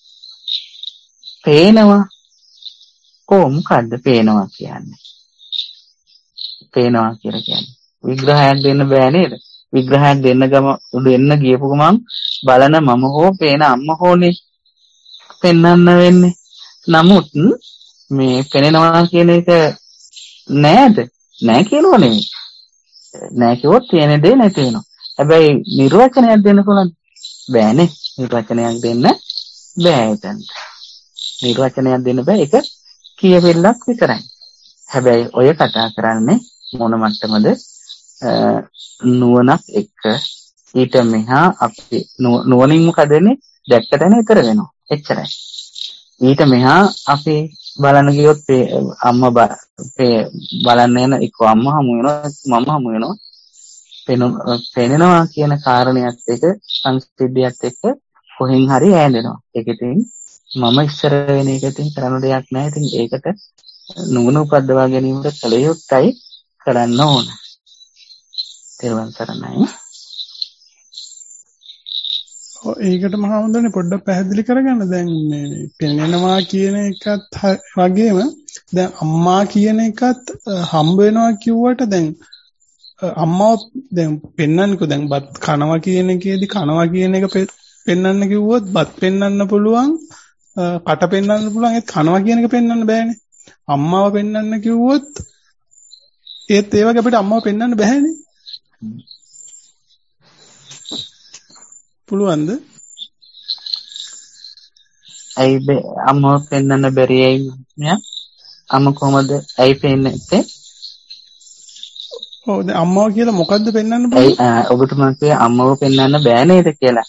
පේනවා කොහොමද පේනවා කියන්නේ? පේනවා කියලා කියන්නේ විග්‍රහයක් දෙන්න බෑ නේද? විග්‍රහයක් දෙන්න ගම දෙන්න ගියපු ගමන් බලන මම හෝ පේන අම්මා හෝනේ පෙන්වන්න වෙන්නේ. නමුත් මේ පෙනෙනවා කියන එක නෑද? නෑ කියනෝ නෙමෙයි. නෑ කිව්වොත් තියෙන දේ නැති වෙනවා. හැබැයි නිර්වචනයක් දෙන්න පුළුවන් බෑනේ. නිර්වචනයක් දෙන්න බෑ එතන. නිර්වචනයක් දෙන්න බෑ. ඒක කියවෙන්නක් විතරයි. හැබැයි ඔය කතා කරන්නේ මොන මට්ටමද? නුවණක් එක්ක ඊට මෙහා අපි නුවණින් මොකද වෙන්නේ? දැක්ක තැන ඊතර වෙනවා. එච්චරයි. ඊට මෙහා අපි බලන්න ගියොත් අම්මා බලන්න යන එක්ක අම්මා හමු වෙනවා මම හමු වෙනවා. පෙනෙනවා කියන කාරණයක් එක සංසිද්ධියත් එක්ක කොහෙන් හරි ඈඳෙනවා. ඒක ඉතින් මම ඉස්සර වෙන එක ඉතින් කරන්න දෙයක් නැහැ. ඉතින් ඒකට නුවණ උපද්දවා ගැනීමට කල යුත්තයි කරන්න ඕන. තේරුම් ගන්නයි. ඔව් ඒකට මහා හොඳනේ පොඩ්ඩක් පැහැදිලි කරගන්න. දැන් මේ පෙනෙනවා කියන එකත් වගේම දැන් අම්මා කියන එකත් හම්බ වෙනවා කිව්වට දැන් අම්මාව දැන් පෙන්නන්නකෝ දැන් බත් කනවා කියන එකේදී කනවා කියන එක පෙන්නන්න කිව්වොත් බත් පෙන්නන්න පුළුවන් කට පෙන්නන්න පුළුවන් ඒත් කනවා කියන එක පෙන්නන්න බෑනේ. අම්මාව පෙන්නන්න කිව්වොත් ඒත් ඒ වගේ අපිට අම්මාව පෙන්නන්න බෑනේ. පුළුවන්ද? ඇයි අම්මාව පෙන්නන්න බැරි ඇයි මෙයා? අම්මා කොහමද ඇයි පෙන්නේ? ඔව් දැන් අම්මාව කියලා මොකද්ද පෙන්වන්න බෑ? ඇයි ඔබතුමා කියේ අම්මව පෙන්වන්න බෑ නේද කියලා?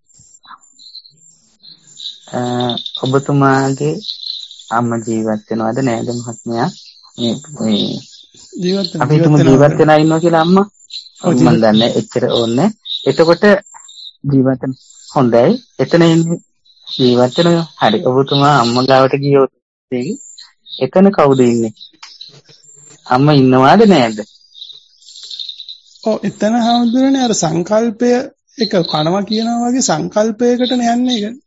ඔබතුමාගේ අම්මා ජීවත් වෙනවද නේද මහත්මයා? මේ ජීවත් වෙනවා. අපි තුමු ජීවත් වෙනා ඉන්නවා කියලා අම්මා. මම දන්නේ එච්චර ඕනේ. එතකොට ජීවත් වෙන හොඳයි. එතන ඉන්නේ ජීවත් වෙනවා. හරි. ඔබතුමා අම්මා ගාවට ගියොත් එතන කවුද ඉන්නේ? අම්මා ඉන්නවද නැද්ද? ඔව් එතන හඳුනන්නේ අර සංකල්පය එක කනවා කියනවා වගේ සංකල්පයකට යන්නේ ඒක.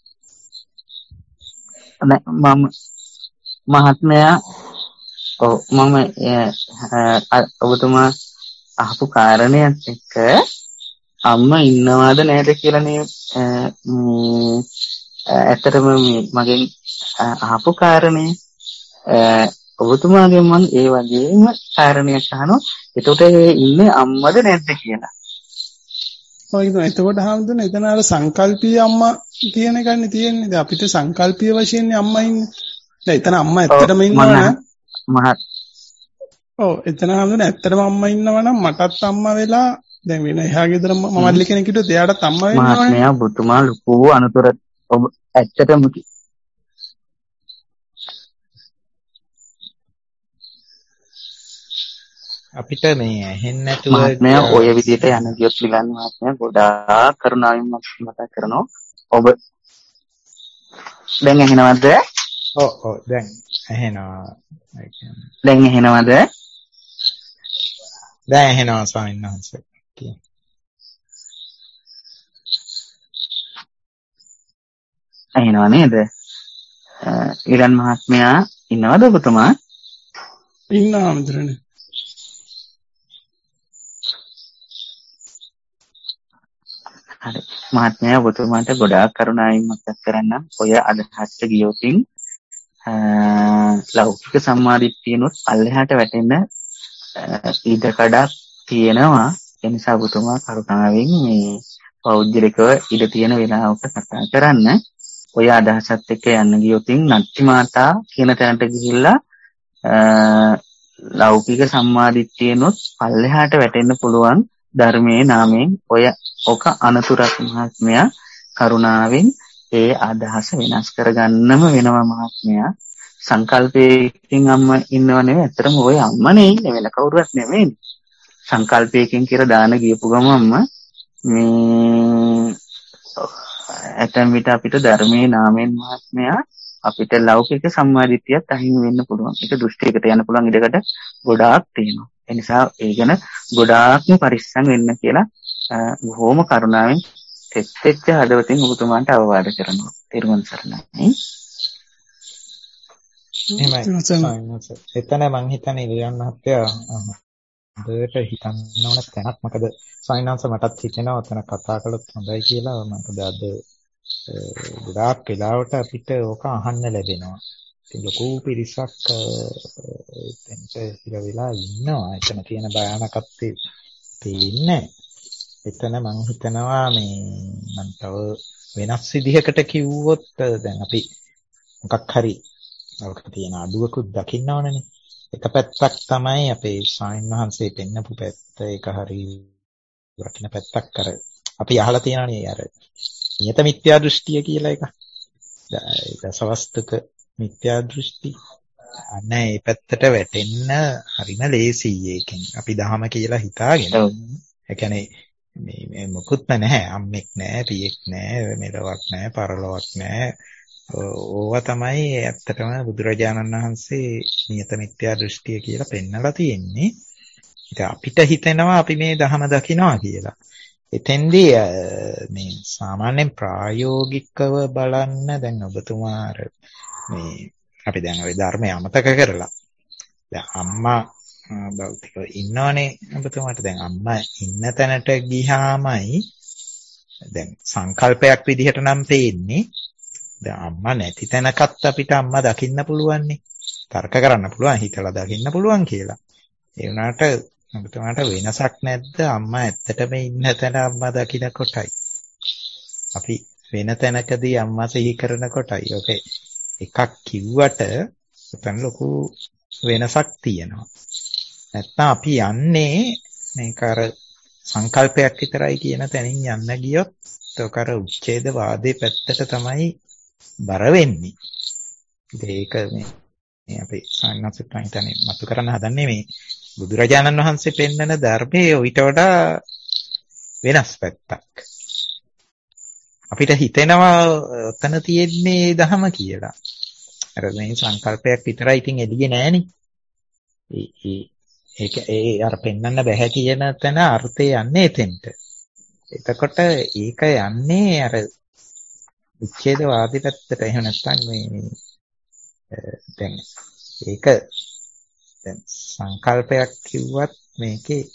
මම මහත්මයා ඔව් මම ඔබතුමා අහපු කාරණයක් එක්ක අම්මා ඉන්නවද නැද්ද කියලා නේ ඇත්තටම මගෙන් අහපු කාරණේ ඔබතුමාගේ මම ඒ වගේම කාරණයක් අහනවා. එතකොට ඒ ඉන්නේ අම්මද නැද්ද කියලා. ඔය ඉතින් එතකොට හාමුදුරනේ එතන අර සංකල්පීය අම්මා කියන එකනේ තියෙන්නේ. දැන් අපිට සංකල්පීය වශයෙන් අම්මා ඉන්නේ. දැන් එතන අම්මා ඇත්තටම ඉන්නවනම් මහත් ඔව් එතන හාමුදුරනේ ඇත්තටම අම්මා ඉන්නවනම් මටත් අම්මා වෙලා දැන් වෙන එහා ගෙදර මමල්ලි කෙනෙක් හිටියොත් එයාටත් අම්මා වෙන්න ඕනේ. මහත්මයා ඔබතුමා ලොකු අනුතර ඔබ ඇත්තටම අපිට මේ ඇහෙන්නේ නැතුව මහත්මයා ඔය විදිහට යන ගියොත් විලන් මහත්මයා ගොඩාක් කරුණාවෙන් මතක් කරනවා. ඔබ දැන් ඇහෙනවද? ඔව් ඔව් දැන් ඇහෙනවා. දැන් ඇහෙනවද? දැන් ඇහෙනවා ස්වාමීන් වහන්සේ. ඇහෙනව නේද? ඉරන් මහත්මයා ඉන්නවද ඔබතුමා? ඉන්නවා හාමුදුරනේ. හරි. මහත්මයා ඔබතුමාට ගොඩාක් කරුණාවෙන් මතක් කරන්න. ඔය අදහස්ට ගියොතින් ලෞකික සම්මාදිට්ඨියනොත් අල්ලෙහාට වැටෙන්න ඉඩකඩක් තියෙනවා. ඒ නිසා ඔබතුමා කරුණාවෙන් මේ පෞද්ගලිකව ඉඩ තියෙන වෙලාවක කතා කරන්න. ඔය අදහසත් එක්ක යන්න ගියොතින් නත්ති මාතා කියන තැනට ගිහිල්ලා ලෞකික සම්මාදිට්ඨියනොත් අල්ලෙහාට වැටෙන්න පුළුවන් ධර්මයේ නාමයෙන් ඔය ඔක අනතුරක් මහත්මයා කරුණාවෙන් ඒ අදහස වෙනස් කරගන්නම වෙනවා මහත්මයා. සංකල්පයකින් අම්මා ඉන්නව නෙවෙයි. ඇත්තටම ඔය අම්මනේ ඉන්නේ වෙන කවුරුවත් නෙමෙයි. සංකල්පයකින් කියලා දාන ගියපු ගමන්ම මේ ඇතැම් විට අපිට ධර්මයේ නාමයෙන් මහත්මයා අපිට ලෞකික සම්මාදිටියත් අහිමි වෙන්න පුළුවන්. ඒක දෘෂ්ටියකට යන පුළුවන් ඉඩකට ගොඩාක් තියෙනවා. ඒ නිසා ඒ ගැන ගොඩාක්ම පරිස්සම් වෙන්න කියලා බොහොම කරුණාවෙන් තෙත්ෙච්ච හදවතින් ඔබතුමාට අවවාද කරනවා. තිරුවන් සරණයි. එහෙමයි. එතන මං හිතන්නේ ඉලියන් මහත්තයා හොඳට හිතන්න ඕන තැනක්. මොකද සයින්ස් මටත් හිතෙනවා ඔතන කතා කළොත් හොඳයි කියලා. මොකද අද ගොඩාක් වෙලාවට අපිට ඕක අහන්න ලැබෙනවා. ඉතින් ලොකු පිරිසක් එතනට ඉර වෙලා ඉන්නවා. එතන තියෙන භයානකත්වය තේින්නේ. එතන මං හිතනවා මේ මම තව වෙනස් විදිහකට කිව්වොත් දැන් අපි මොකක් හරි ඔක තියෙන අඩුවකුත් දකින්න ඕනනේ. එක පැත්තක් තමයි අපේ ස්වාමීන් වහන්සේ පෙන්නපු පැත්ත. ඒක හරි වටින පැත්තක්. අර අපි අහලා තියෙනනේ අර නියත මිත්‍යා දෘෂ්ටිය කියලා එක. දසවස්තුක මිත්‍යා දෘෂ්ටි. අන්න ඒ පැත්තට වැටෙන්න හරිම ලේසියි ඒකෙන්. අපි දහම කියලා හිතාගෙන. ඒ කියන්නේ මේ මොකුත්ම නැහැ. අම්මෙක් නැහැ, පියෙක් නැහැ, මෙලොවක් නැහැ, පරලොවක් නැහැ. ඕවා තමයි ඇත්තටම බුදුරජාණන් වහන්සේ නියත මිත්‍යා දෘෂ්ටිය කියලා පෙන්නලා තියෙන්නේ. ඉතින් අපිට හිතෙනවා අපි මේ ධහම දකිනවා කියලා. එතෙන්දී මේ සාමාන්‍යයෙන් ප්‍රායෝගිකව බලන්න දැන් ඔබතුමා මේ අපි දැන් ওই ධර්මය අමතක කරලා දැන් අම්මා භෞතිකව ඉන්නවනේ ඔබතුමාට. දැන් අම්මා ඉන්න තැනට ගියාමයි දැන් සංකල්පයක් විදිහට නම් පේන්නේ. දැන් අම්මා නැති තැනකත් අපිට අම්මා දකින්න පුළුවන්නේ. තර්ක කරන්න පුළුවන්, හිතලා දකින්න පුළුවන් කියලා. ඒ වුණාට ඔබතුමාට වෙනසක් නැද්ද අම්මා ඇත්තටම ඉන්න තැන අම්මා දකින්න කොටයි? අපි වෙන තැනකදී අම්මා සිහි කරන කොටයි. ඔක එකක් කිව්වට උතන ලොකු වෙනසක් තියෙනවා. නැත්නම් අපි යන්නේ මේක අර සංකල්පයක් විතරයි කියන තැනින් යන්න ගියොත් ඒක අර උච්ඡේදවාදයේ පැත්තට තමයි බර වෙන්නේ. ඒක මේ මේ අපේ සාන්නසිට හිතන්නේ මතු කරන්න හදන්නේ මේ බුදුරජාණන් වහන්සේ පෙන්වන ධර්මයේ ඊට වඩා වෙනස් පැත්තක්. අපිට හිතෙනවා ඔතන තියෙන්නේ ධහම කියලා. අර මේ සංකල්පයක් විතරයි ඉතින් එළියේ නෑනේ. ඒ ඒක ඒ අර පෙන්වන්න බෑ කියන තැන අර්ථය යන්නේ එතෙන්ට. එතකොට ඒක යන්නේ අර උච්ඡේදවාදී පැත්තට. එහෙම නැත්නම් මේ දැන් ඒක දැන් සංකල්පයක් කිව්වත් මේකේ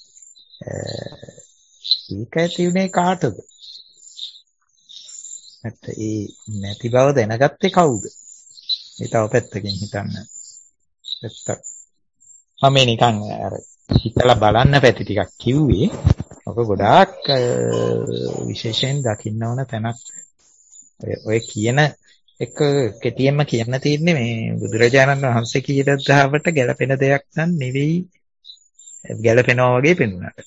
ඒක ඇතිුනේ කාටද? නැත්නම් ඒ නැති බව දැනගත්තේ කවුද? ඒ තව පැත්තකින් හිතන්න. ඇත්ත. මම මේ නිකන් අර හිතලා බලන්න පැති ටිකක් කිව්වේ. ඔක ගොඩාක් විශේෂයෙන් දකින්න ඕන තැනක්. ඔය කියන එක කෙටියෙන්ම කියන්න තියෙන්නේ මේ බුදුරජාණන් වහන්සේ කියන දාවට ගැළපෙන දෙයක් නම් නෙවෙයි, ගැළපෙනවා වගේ පෙනුනට.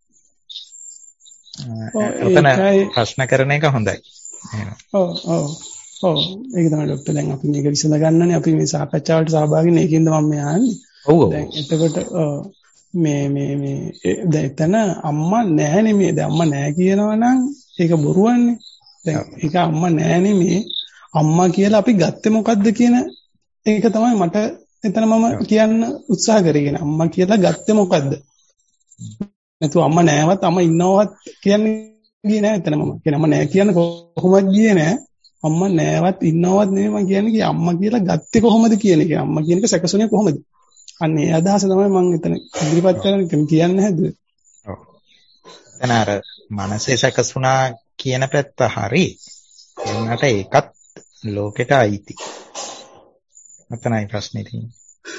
ඔතන ප්‍රශ්න කරන එක හොඳයි. ඔව් ඔව් ඔව් ඒක තමයි ડોක්ටර්. දැන් අපි මේක විසඳ ගන්නනේ. අපි මේ සාකච්ඡාවට සහභාගී වෙන එකෙන්ද මම මේ අහන්නේ. ඔව් ඔව්. දැන් එතකොට මේ මේ මේ දැන් එතන අම්මා නැහැ මේ. දැන් අම්මා නැහැ කියනවා නම් ඒක බොරුවන්නේ. දැන් ඒක අම්මා නැහැ නෙමේ. අම්මා කියලා අපි ගත්තේ මොකද්ද කියන ඒක තමයි මට එතන මම කියන්න උත්සාහ කරගෙන. අම්මා කියලා ගත්තේ මොකද්ද? නැතු අම්මා නැවත් අම්මා ඉන්නවත් කියන්නේ ගියේ නෑ එතන මම. කියන්නේ අම්මා නෑ කියන්නේ කොහොමද ගියේ නෑ. අම්මා නැවත් ඉන්නවත් නෙමෙයි මම කියන්නේ. අම්මා කියලා ගත්තේ කොහොමද කියන එක. අම්මා කියන එක සැකසුනේ කොහොමද? අන්න ඒ අදහස තමයි මම එතන ඉදිරිපත් කරන්න කියන්න හැදුවේ. ඔව්. එතන අර මනසේ සැකසුණා කියන පැත්ත හරි. එන්නට ඒකත් ලෝකෙට අයිති. මතනයි ප්‍රශ්නේ තියෙන්නේ.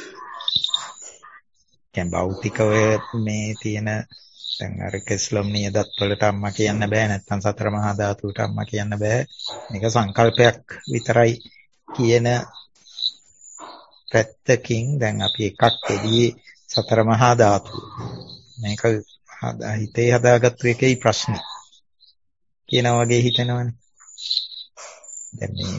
දැන් භෞතිකව මේ තියෙන දැන් අර කෙස්ලොම් නියදත් වලට අම්මා කියන්න බෑ, නැත්නම් සතර මහා ධාතුවට අම්මා කියන්න බෑ. මේක සංකල්පයක් විතරයි කියන පැත්තකින් දැන් අපි එකක් එළියේ සතර මහා ධාතු. මේක හිතේ හදාගත්තු එකේ ප්‍රශ්නේ කියන වගේ හිතනවනේ. දැන් මේ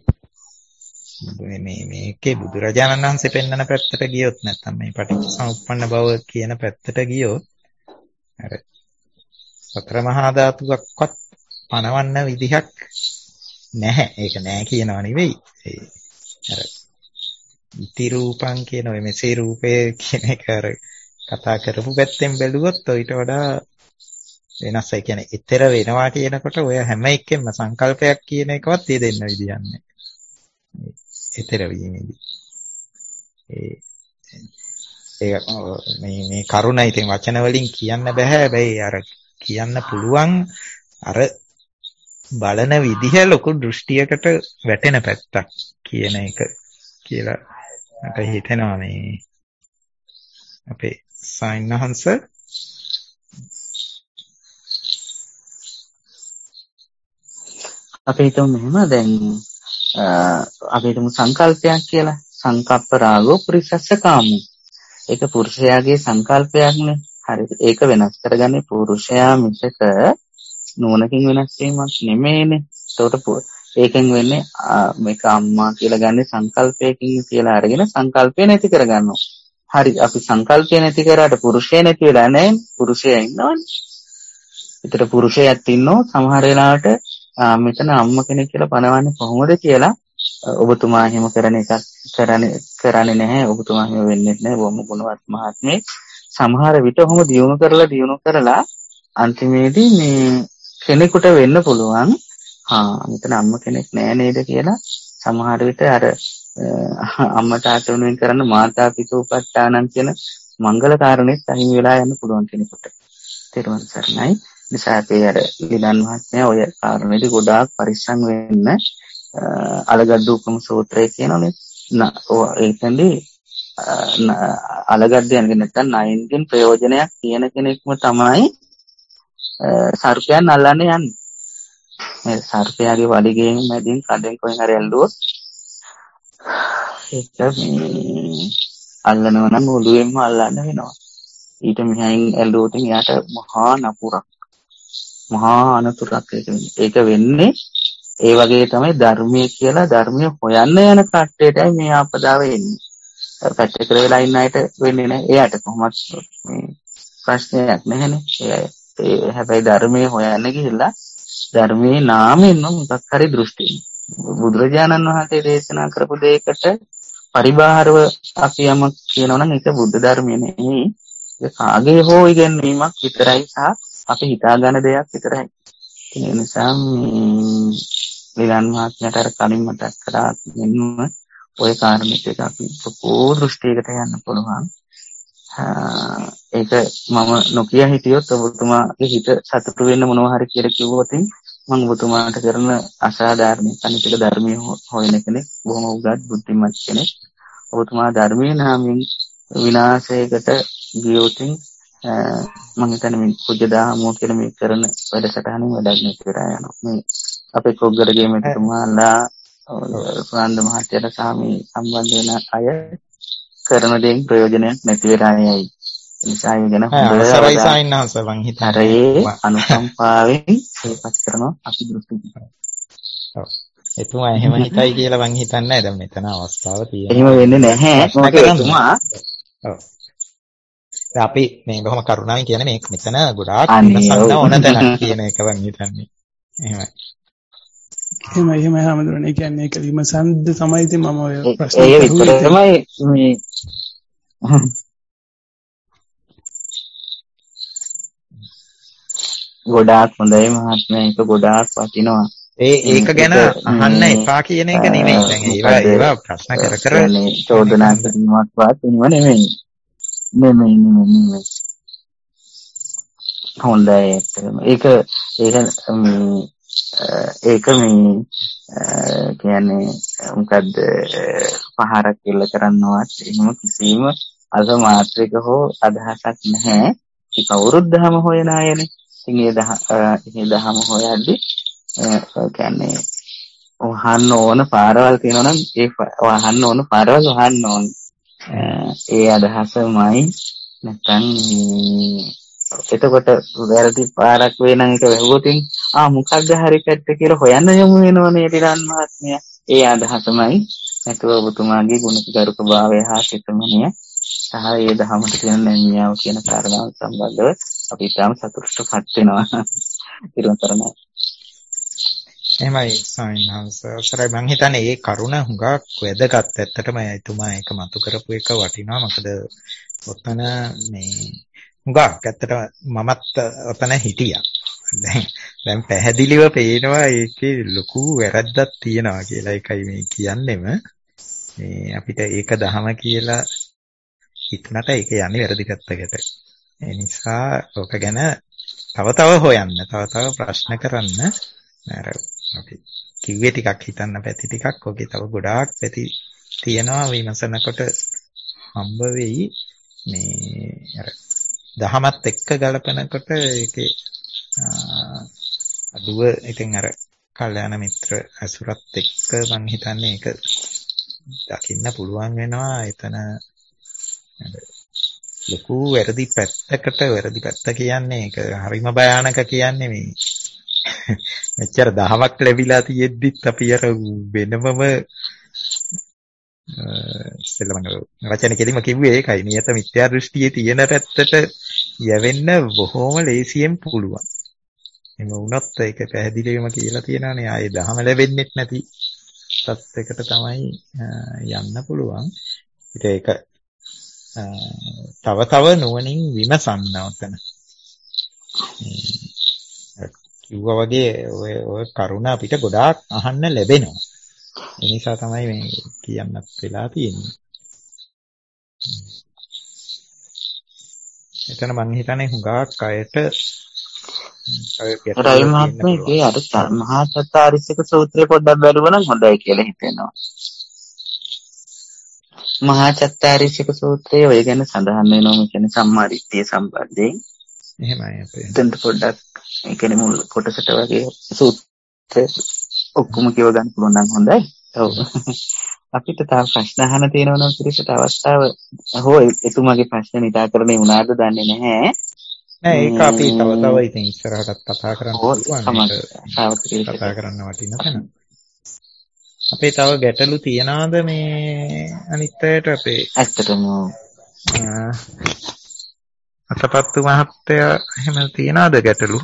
මේ මේ මේකේ බුදුරජාණන් වහන්සේ පෙන්වන පැත්තට ගියොත් නැත්නම් මේ පටිච්චසමුප්පන්න බව කියන පැත්තට ගියොත් අර සතර මහා ධාතුවක්වත් පණවන්න විදිහක් නැහැ. ඒක නෑ කියනවා නෙවෙයි. ඒ අර ඉති රූපං කියන ඔය මෙසේ රූපේ කියන එක අර කතා කරපු පැත්තෙන් බැලුවොත් ඊට වඩා වෙනස්. ඒ කියන්නේ ඊතර වෙනවා කියනකොට ඔය හැම එකෙම සංකල්පයක් කියන එකවත් ඒ දෙන්න විදියන්නේ. ඊතර වීමේදී. ඒ ඒ මේ මේ කරුණ ඉතින් වචන වලින් කියන්න බෑ. හැබැයි අර කියන්න පුළුවන් අර බලන විදිහ ලොකු දෘෂ්ටියකට වැටෙන පැත්තක් කියන එක කියලා මට හිතෙනවා. මේ අපේ සයින්හන්ස අපි හිතමු මෙහෙම. දැන් අපි හිතමු සංකල්පයක් කියලා. සංකප්ප රාගෝ පුරිසස්ස කාමෝ. ඒක පුරුෂයාගේ සංකල්පයක්නේ. හරිද? ඒක වෙනස් කරගන්නේ පුරුෂයා මිසක නුවණකින් වෙනස් වීමක් නෙමෙයිනේ. ඒකට ඒකෙන් වෙන්නේ මේක අම්මා කියලා ගන්නේ සංකල්පයකින් කියලා අරගෙන සංකල්පය නැති කරගන්නවා. හරි, අපි සංකල්පය නැති කරාට පුරුෂය නැති වෙලා නැහැ. පුරුෂයා ඉන්නවනේ. ඒතර පුරුෂයෙක් ඉන්නෝ සමහර වෙලාවට මෙතන අම්මා කෙනෙක් කියලා පනවන්නේ කොහොමද කියලා ඔබතුමා එහෙම කරන එකක් කරන්නේ කරන්නේ නැහැ. ඔබතුමා එහෙම වෙන්නේ නැහැ. බොහොම ගුණවත් මහත්මයෙක්. සමහර විට ඔහොම දියුණු කරලා දියුණු කරලා අන්තිමේදී මේ කෙනෙකුට වෙන්න පුළුවන් හා මෙතන අම්මා කෙනෙක් නෑ නේද කියලා. සමහර විට අර අම්මා තාත්තා වෙනුවෙන් කරන මාතා පිතූපත්තානං කියන මංගල කාරණෙත් අහිමි වෙලා යන්න පුළුවන් කෙනෙකුට. තේරුවන් සරණයි. නිසා අපේ අර ලිදන් මහත්මයා ඔය කාරණේදී ගොඩාක් පරිස්සම් වෙන්න අලගද්ද උපම සූත්‍රය කියනෝනේ. ඒකෙන්දී අලගද්ද යන්නේ නැත්නම් නයින්ගෙන් ප්‍රයෝජනයක් තියෙන කෙනෙක්ම තමයි සර්පයන් අල්ලන්නේ යන්නේ. මේ සර්පයාගේ වලිගෙන් මැදින් කඩෙන් කොහෙන් හරි ඇල්ලුවොත් ඒක මේ අල්ලනවා නම් ඔළුවෙන්ම අල්ලන්න වෙනවා. ඊට මෙහායින් ඇල්ලුවොත් එයාට මහා නපුරක් මහා අනතුරක් ඒක වෙන්නේ. ඒ වගේ තමයි ධර්මයේ කියලා ධර්මයේ හොයන්න යන කට්ටියටයි මේ ආපදාව එන්නේ. පැත්තකට වෙලා ඉන්න අයට වෙන්නේ නැහැ. එයාට කොහොමද මේ ප්‍රශ්නයක් නැහැනේ. ඒ හැබැයි ධර්මයේ හොයන්න ගිහිල්ලා ධර්මයේ නාමයෙන් මොකක් හරි දෘෂ්ටි බුදුරජාණන් වහන්සේ දේශනා කරපු දෙයකට පරිබාහිරව අපි යමක් කියනවා නම් ඒක බුද්ධ ධර්මයේ නෙවෙයි. ඒක කාගේ හෝ ඉගෙනීමක් විතරයි සහ අපි හිතා ගන්න දෙයක් විතරයි. ඒ නිසා විලන් මහත්මයාට අර කලින් මතක් කරා මෙන්න ඔය කාරණේට එක අපි පොකෝ දෘෂ්ටියකට යන්න පුළුවන්. ඒක මම නොකිය හිටියොත් ඔබතුමාගේ හිත සතුටු වෙන්න මොනවා හරි කියලා කිව්වොත් මම ඔබතුමාට කරන අසාධාරණ අනිතික ධර්මයේ හොයන කෙනෙක්, බොහොම උගත් බුද්ධිමත් කෙනෙක්. ඔබතුමා ධර්මයේ නාමයෙන් විනාශයකට ගියොතින් මම හිතන්නේ මේ කුජ දහමෝ කියලා මේ කරන වැඩසටහනින් වැඩක් නැති වෙලා යනවා. මේ අපේ කොග්ගරගේ මෙතුමාලා සුනන්ද මහත්තයාට සාමී සම්බන්ධ වෙන අය කරන දෙයින් ප්‍රයෝජනයක් නැති වෙලා යයි. ඒ නිසා ඒ ගැන හොඳ අවසරයි සායනහස මං හිතන්නේ අනුකම්පාවෙන් ඒකත් කරනවා අපි දෘෂ්ටි. ඔව්. එතුමා එහෙම හිතයි කියලා මං හිතන්නේ නැහැ. දැන් මෙතන අවස්ථාව තියෙනවා. එහෙම වෙන්නේ නැහැ. මොකද එතුමා ඔව්. අපි මේ බොහොම කරුණාවෙන් කියන්නේ මේ මෙතන ගොඩාක් ඉන්නසන්න ඕන තැනක් කියන එක මං හිතන්නේ. එහෙමයි. එහෙමයි එහෙමයි හැමදෙරෝනේ. ඒ කියන්නේ ඒක විමසන්ද තමයි ඉතින් මම ඔය ප්‍රශ්න ඒ විතරමයි මේ ගොඩාක් හොඳයි මහත්මයා. ඒක ගොඩාක් වටිනවා. ඒ ඒක ගැන අහන්න එපා කියන එක නෙමෙයි. දැන් ඒවා ඒවා ප්‍රශ්න කර කර චෝදනා කිරීමක්වත් වෙනව නෙමෙයි. නෙමෙයි නෙමෙයි. හොඳයි. ඒක ඒක ඒක මේ කියන්නේ මොකද්ද පහරක් එල්ල කරන්නවත් එහෙම කිසිම අද මාත්‍රික හෝ අදහසක් නැහැ. ඒක අවුරුද්දම හොයන අයනේ. ඉතින් ඒ දහ ඒ දහම හොයද්දි කියන්නේ වහන්න ඕන පාරවල් තියෙනවා නම් ඒ වහන්න ඕන පාරවල් වහන්න ඕන. ඒ අදහසමයි නැත්නම් එතකොට වැරදි පාරක් වේ නම් ඒක වැහුවොතින් ආ මොකක්ද හරි පැත්ත කියලා හොයන්න යමු වෙනවනේ ටිරන් මහත්මයා. ඒ අදහසමයි නැතුව ඔබතුමාගේ ගුණිතරුක භාවය හා සිතමනිය සහ ඒ දහමට තියෙන නියම කියන කාරණාව සම්බන්ධව අපි තාම සතුටටපත් වෙනවා. ඊළඟතරණ එහෙමයි සායනහස. සරයි මං හිතන්නේ ඒ කරුණ හුඟක් වැදගත්. ඇත්තටම එතුමා ඒක මතු කරපු එක වටිනවා. මොකද ඔතන මේ හුඟක් ඇත්තටම මමත් ඔතන හිටියා. දැන් දැන් පැහැදිලිව පේනවා ඒකේ ලොකු වැරද්දක් තියෙනවා කියලා. ඒකයි මේ කියන්නෙම මේ අපිට ඒක දහම කියලා හිතනට ඒක යන්නේ වැරදි පැත්තකට. ඒ නිසා ඔක ගැන තව තව හොයන්න, තව තව ප්‍රශ්න කරන්න. අර අපි කිව්වේ ටිකක් හිතන්න පැති ටිකක්. ඔකේ තව ගොඩාක් පැති තියෙනවා විමසනකොට හම්බ වෙයි. මේ අර දහමත් එක්ක ගලපනකොට ඒකේ අදුව ඉතින් අර කල්යාණ මිත්‍ර අසුරත් එක්ක මං හිතන්නේ ඒක දකින්න පුළුවන් වෙනවා. එතන ලොකු වැරදි පැත්තකට වැරදි පැත්ත කියන්නේ ඒක හරිම භයානක කියන්නේ මේ මෙච්චර දහමක් ලැබිලා තියෙද්දිත් අපි අර වෙනමම ඉස්සෙල්ලම වචන කෙලිම කිව්වේ ඒකයි. නියත මිත්‍යා දෘෂ්ටියේ තියෙන පැත්තට යවෙන්න බොහොම ලේසියෙන් පුළුවන්. එහෙම වුණොත් ඒක පැහැදිලිවම කියලා තියෙනවානේ ආයේ දහම ලැබෙන්නෙත් නැති තත්යකට තමයි යන්න පුළුවන්. ඊට ඒක තව තව නුවණින් විමසන්න උතන. කිව්වා වගේ ඔය ඔය කරුණ අපිට ගොඩාක් අහන්න ලැබෙනවා. ඒ නිසා තමයි මේ කියන්නත් වෙලා තියෙන්නේ. එතන මම හිතන්නේ හුඟක් අයට රයි මහත්මයාගේ අර මහා චත්තාරිස්සක සූත්‍රය පොඩ්ඩක් බලුවා නම් හොඳයි කියලා හිතෙනවා. මහා චත්තාරිස්සක සූත්‍රය ඔය ගැන සඳහන් වෙනවා මේ කියන්නේ සම්මාදිට්ඨිය සම්බන්ධයෙන්. එහෙමයි අපේ. දැන් පොඩ්ඩක් ඒ කියන්නේ මුල් කොටසට වගේ සූත්‍රය ඔක්කොම කියව ගන්න පුළුවන් නම් හොඳයි. ඔව්. අපිට තව ප්‍රශ්න අහන්න තියෙනවා නම් පිළිසට අවස්ථාව හෝ එතුමාගේ ප්‍රශ්න නිරාකරණය වුණාද දන්නේ නැහැ. නෑ ඒක අපි තව තව ඉතින් ඉස්සරහටත් කතා කරන්න පුළුවන්. කතා කරන්න වටින තැන. අපේ තව ගැටලු තියනවාද මේ අනිත් අයට අපේ? ඇත්තටම අතපත්තු මහත්තයා එහෙම තියනවාද ගැටලු?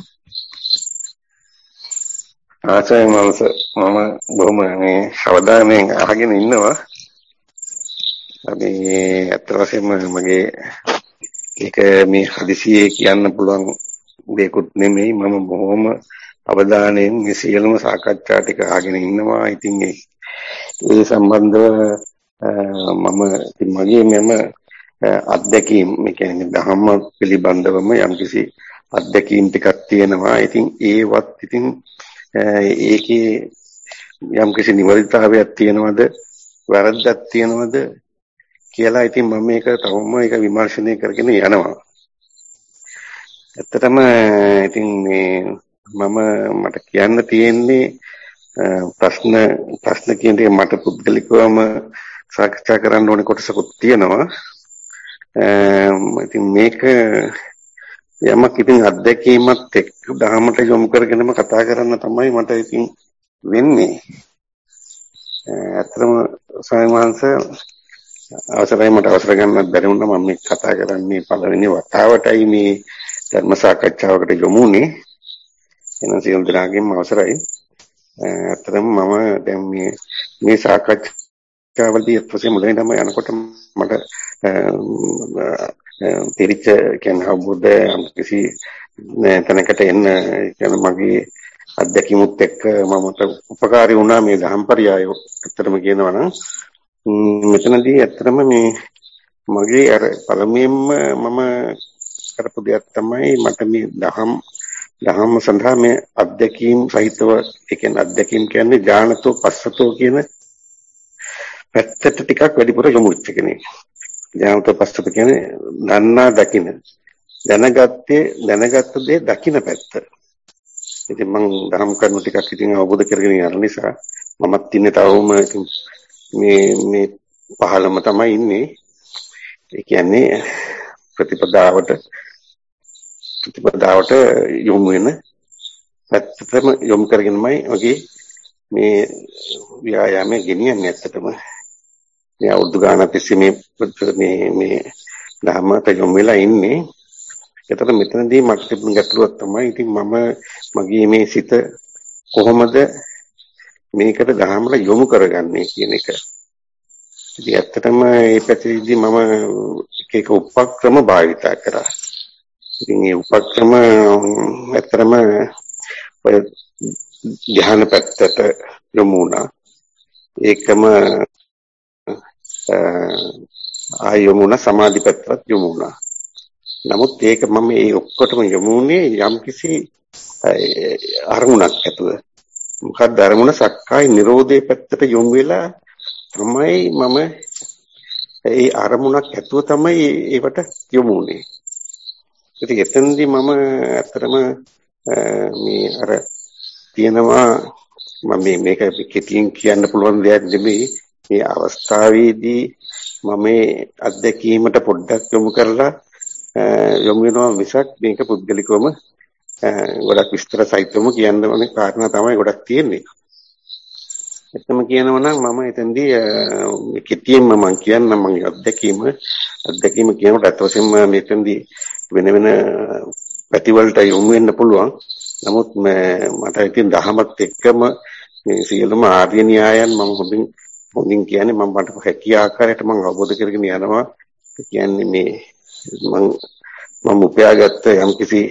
ආචාර්ය මමස මම බොහොම මේ අවධානයෙන් අහගෙන ඉන්නවා. අපි අත්ත වශයෙන්ම මගේ ඒක මේ හදිසියේ කියන්න පුළුවන් දෙයක්වත් නෙමෙයි. මම බොහොම අවධානයෙන් මේ සියලුම සාකච්ඡා ටික අහගෙන ඉන්නවා. ඉතින් ඒ සම්බන්ධව මම මගේ මෙම අත්දැකීම් මේ කියන්නේ ධම්ම පිළිබඳවම යම්කිසි අත්දැකීම් ටිකක් තියෙනවා. ඉතින් ඒවත් ඉතින් ඒකේ යම්කිසි නිවැරදිතාවයක් තියෙනවද වැරද්දක් තියෙනවද කියලා ඉතින් මම මේක තවම ඒක විමර්ශනය කරගෙන යනවා. ඇත්තටම ඉතින් මේ මම මට කියන්න තියෙන්නේ ප්‍රශ්න ප්‍රශ්න කියන්නේ මට පුද්ගලිකවම සාකච්ඡා කරන්න ඕනේ කොටසකුත් තියෙනවා. ඉතින් මේක යමක් ඉතින් අත්දැකීමත් එක්ක දහමට යොමු කරගෙනම කතා කරන්න තමයි මට ඉතින් වෙන්නේ. ඇත්තටම සයන්වංශ අවසරයි මට අවසර ගන්නත් බැරි වුණා. මම මේ කතා කරන්නේ පළවෙනි වතාවටයි මේ ධර්ම සාකච්ඡාවකට යොමුනේ. එනම් සියලු දෙනාගේම අවසරයි. ඇත්තටම මම දැන් මේ මේ සාකච්ඡාවලදී ප්‍රොසෙස් මුලින් තමයි යනකොට මට තිරිච්ච කියන්නේ අවබෝධය කිසි තැනකට එන්න කියන මගේ අත්දැකීමුත් එක්ක මමට උපකාරී වුණා මේ ධම්පරියය. ඇත්තටම කියනවා නම් මෙතනදී ඇත්තටම මේ මගේ අර පළමුවෙන්ම මම කරපු දෙයක් තමයි මට මේ දහම් දහම් සඳහා මේ අත්දැකීම් සහිතව ඒ කියන්නේ අත්දැකීම් කියන්නේ ඥානතෝ පස්සතෝ කියන පැත්තට ටිකක් වැඩිපුර යොමු වෙච්ච කෙනෙක්. ඥානතෝ පස්සතෝ කියන්නේ දන්නා දකින දැනගත්තේ දැනගත්ත දේ දකින පැත්ත. ඉතින් මම දහම් කරුණු ටිකක් ඉතින් අවබෝධ කරගෙන යන නිසා මමත් ඉන්නේ තවම මේ මේ පහළම තමයි ඉන්නේ. ඒ කියන්නේ ප්‍රතිපදාවට ප්‍රතිපදාවට යොමු වෙන පැත්තටම යොමු කරගෙනමයි ඔගේ මේ ව්‍යායාමයේ ගෙනියන්නේ. ඇත්තටම මේ අවුරුදු ගානක් තිස්සේ මේ මේ මේ ධර්මයට යොමු වෙලා ඉන්නේ. ඒතර මෙතනදී මට තිබුණ ගැටලුවක් තමයි ඉතින් මම මගේ මේ සිත කොහොමද මේකට ධර්මයට යොමු කරගන්නේ කියන එක. ඉතින් ඇත්තටම මේ පැතිරිදී මම එක එක උපක්‍රම භාවිතා කරා. ඉතින් මේ උපක්‍රම ඇත්තටම ඔය ධ්‍යාන පැත්තට යොමු වුණා. ඒකම ආය යොමු වුණා සමාධි පැත්තට යොමු වුණා. නමුත් ඒක මම මේ ඔක්කොටම යොමු වුණේ යම්කිසි අරමුණක් ඇතුව. මොකක්ද අරමුණ? සක්කාය නිරෝධයේ පැත්තට යොමු වෙලා තමයි මම ඒ අරමුණක් ඇතුව තමයි ඒවට යොමු වුණේ. ඉතින් එතනදී මම ඇත්තටම මේ අර තියෙනවා මම මේ මේක කෙටියෙන් කියන්න පුළුවන් දෙයක් නෙමෙයි. මේ අවස්ථාවේදී මම මේ අත්දැකීමට පොඩ්ඩක් යොමු කරලා යොමු වෙනවා මිසක් මේක පුද්ගලිකවම ගොඩක් විස්තර සහිතවම කියන්න ඕනේ කාරණා තමයි ගොඩක් තියෙන්නේ. එතනම කියනවා නම් මම එතෙන්දී කෙටියෙන්ම මම කියන්නම් මගේ අත්දැකීම අත්දැකීම කියනකොට අත වශයෙන්ම මෙතෙන්දී වෙන වෙන පැතිවලට යොමු වෙන්න පුළුවන්. නමුත් මට ඉතින් දහමත් එක්කම මේ සියලුම ආර්ය න්‍යායයන් මම හොඳින් හොඳින් කියන්නේ මම මට හැකිය ආකාරයට මම අවබෝධ කරගෙන යනවා. කියන්නේ මේ මම මම උපයාගත්ත යම්කිසි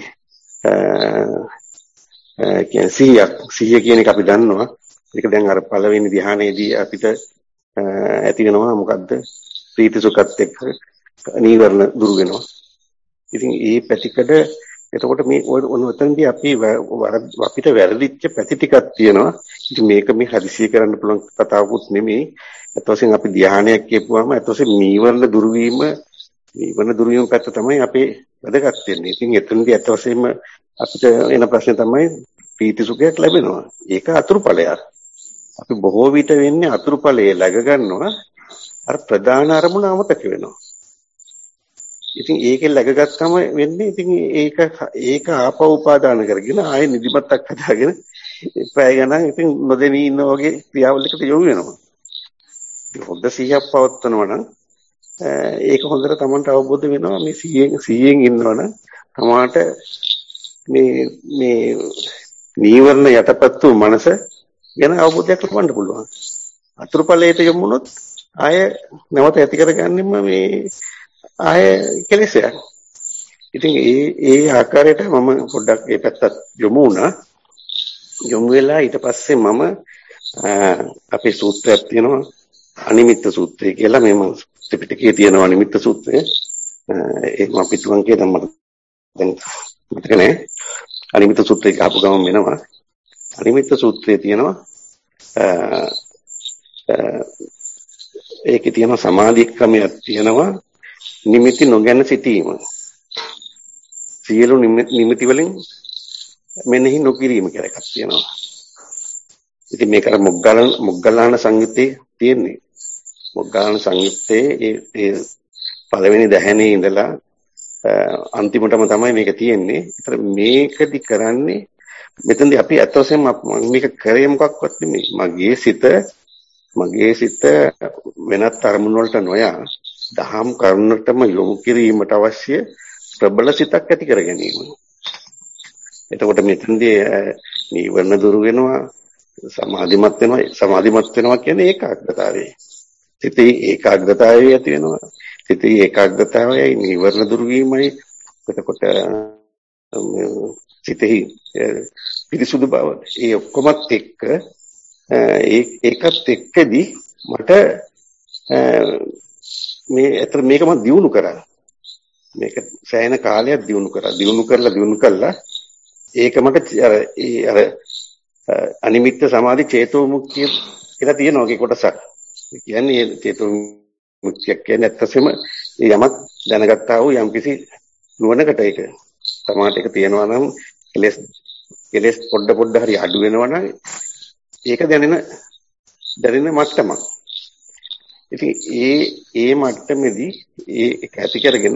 කියන්නේ සිහියක් සිහිය කියන එක අපි දන්නවා. ඒක දැන් අර පළවෙනි ධ්‍යානයේදී අපිට ඇති වෙනවා මොකද්ද? ප්‍රීති සුඛත් එක්ක නීවරණ දුරු වෙනවා. ඉතින් ඒ පැතිකඩ එතකොට මේ ඔතනදී අපි අපිට වැරදිච්ච පැති ටිකක් තියෙනවා. ඉතින් මේක මේ හදිසිය කරන්න පුළුවන් කතාවකුත් නෙමෙයි. අත වශයෙන් අපි ධ්‍යානයක් කියපුවාම අත වශයෙන් නීවරණ දුරු වීම නීවරණ දුරු වීම පැත්ත තමයි අපේ වැදගත් වෙන්නේ. ඉතින් එතනදී අත වශයෙන්ම අපිට එන ප්‍රශ්නේ තමයි ප්‍රීති සුඛයක් ලැබෙනවා. ඒක අතුරුඵලයක්. අපි බොහෝ විට වෙන්නේ අතුරුඵලයේ läග ගන්නවා. අර ප්‍රධාන අරමුණ අමතක වෙනවා. ඉතින් ඒකෙන් läගගත්තම වෙන්නේ ඉතින් ඒක ඒක ආපහු උපාදාන කරගෙන ආයෙ නිදිමතක් හදාගෙන පැය ගණන් ඉතින් නොදෙනී ඉන්න වගේ ක්‍රියාවලියකට යොමු වෙනවා. ඉතින් හොඳ සිහියක් පවත්වනවා නම් ඒක හොඳට Tamanට අවබෝධ වෙනවා මේ සිහියෙන් සිහියෙන් ඉන්නවනම් තමාට මේ මේ නීවරණ යටපත් වූ මනස ගැන අවබෝධයක් ලබන්න පුළුවන්. අතුරුඵලයට යොමු වුණොත් ආය නැවත ඇති කරගන්නෙම මේ ආය කෙලෙසයක්. ඉතින් ඒ ඒ ආකාරයට මම පොඩ්ඩක් ඒ පැත්තට යොමු වුණා. යොමු වෙලා ඊට පස්සේ මම අපේ සූත්‍රයක් තියෙනවා අනිමිත්ත සූත්‍රය කියලා. මේ ත්‍රිපිටකයේ තියෙනවා අනිමිත්ත සූත්‍රය. ඒක මම පිටුවන් කියලා මම දැන් මතක නැහැ. අනිමිත්ත සූත්‍රය ගහපු ගමන් වෙනවා. අනිමිත්ත සූත්‍රයේ තියෙනවා ඒකේ තියෙන සමාධි ක්‍රමයක් තියෙනවා නිමිති නොගැන සිටීම. සියලු නිමිති වලින් මෙනෙහි නොකිරීම කියලා එකක් තියෙනවා. ඉතින් මේක අර මොග්ගලන මොග්ගලාන සංයුත්තේ තියෙන්නේ. මොග්ගලාන සංයුත්තේ ඒ ඒ පළවෙනි දහනේ ඉඳලා අන්තිමටම තමයි මේක තියෙන්නේ. ඒතර මේකදි කරන්නේ මෙතනදී අපි අත වශයෙන්ම මේක කරේ මොකක්වත් නෙමෙයි. මගේ සිත මගේ සිත වෙනත් අරමුණු වලට නොයා දහම් කරුණටම යොමු කිරීමට අවශ්‍ය ප්‍රබල සිතක් ඇති කර ගැනීම. එතකොට මෙතනදී නීවරණ දුරු වෙනවා, සමාධිමත් වෙනවා. සමාධිමත් වෙනවා කියන්නේ ඒකාග්‍රතාවය. සිතේ ඒකාග්‍රතාවය ඇති වෙනවා. සිතේ ඒකාග්‍රතාවයයි නීවරණ දුරු වීමයි. එතකොට සිතෙහි පිරිසුදු බව. ඒ ඔක්කොමත් එක්ක ඒ ඒකත් එක්කදී මට මේ අතර මේක මම දියුණු කරා. මේක සෑහෙන කාලයක් දියුණු කරා. දියුණු කරලා දියුණු කළා ඒක මට අර ඒ අර අනිමිත්ත සමාධි චේතෝ මුක්තිය කියලා තියෙනවා ඒකේ කොටසක්. ඒ කියන්නේ චේතෝ මුක්තිය කියන්නේ ඇත්තටම යමක් දැනගත්තා වූ යම්කිසි නුවණකට ඒක. සමාහට ඒක තියෙනවා නම් කෙලස් කෙලස් පොඩ පොඩ හරි අඩු වෙනවා නම් ඒක දැනෙන දැනෙන මට්ටමක්. ඉතින් ඒ ඒ මට්ටමේදී ඒ එක ඇති කරගෙන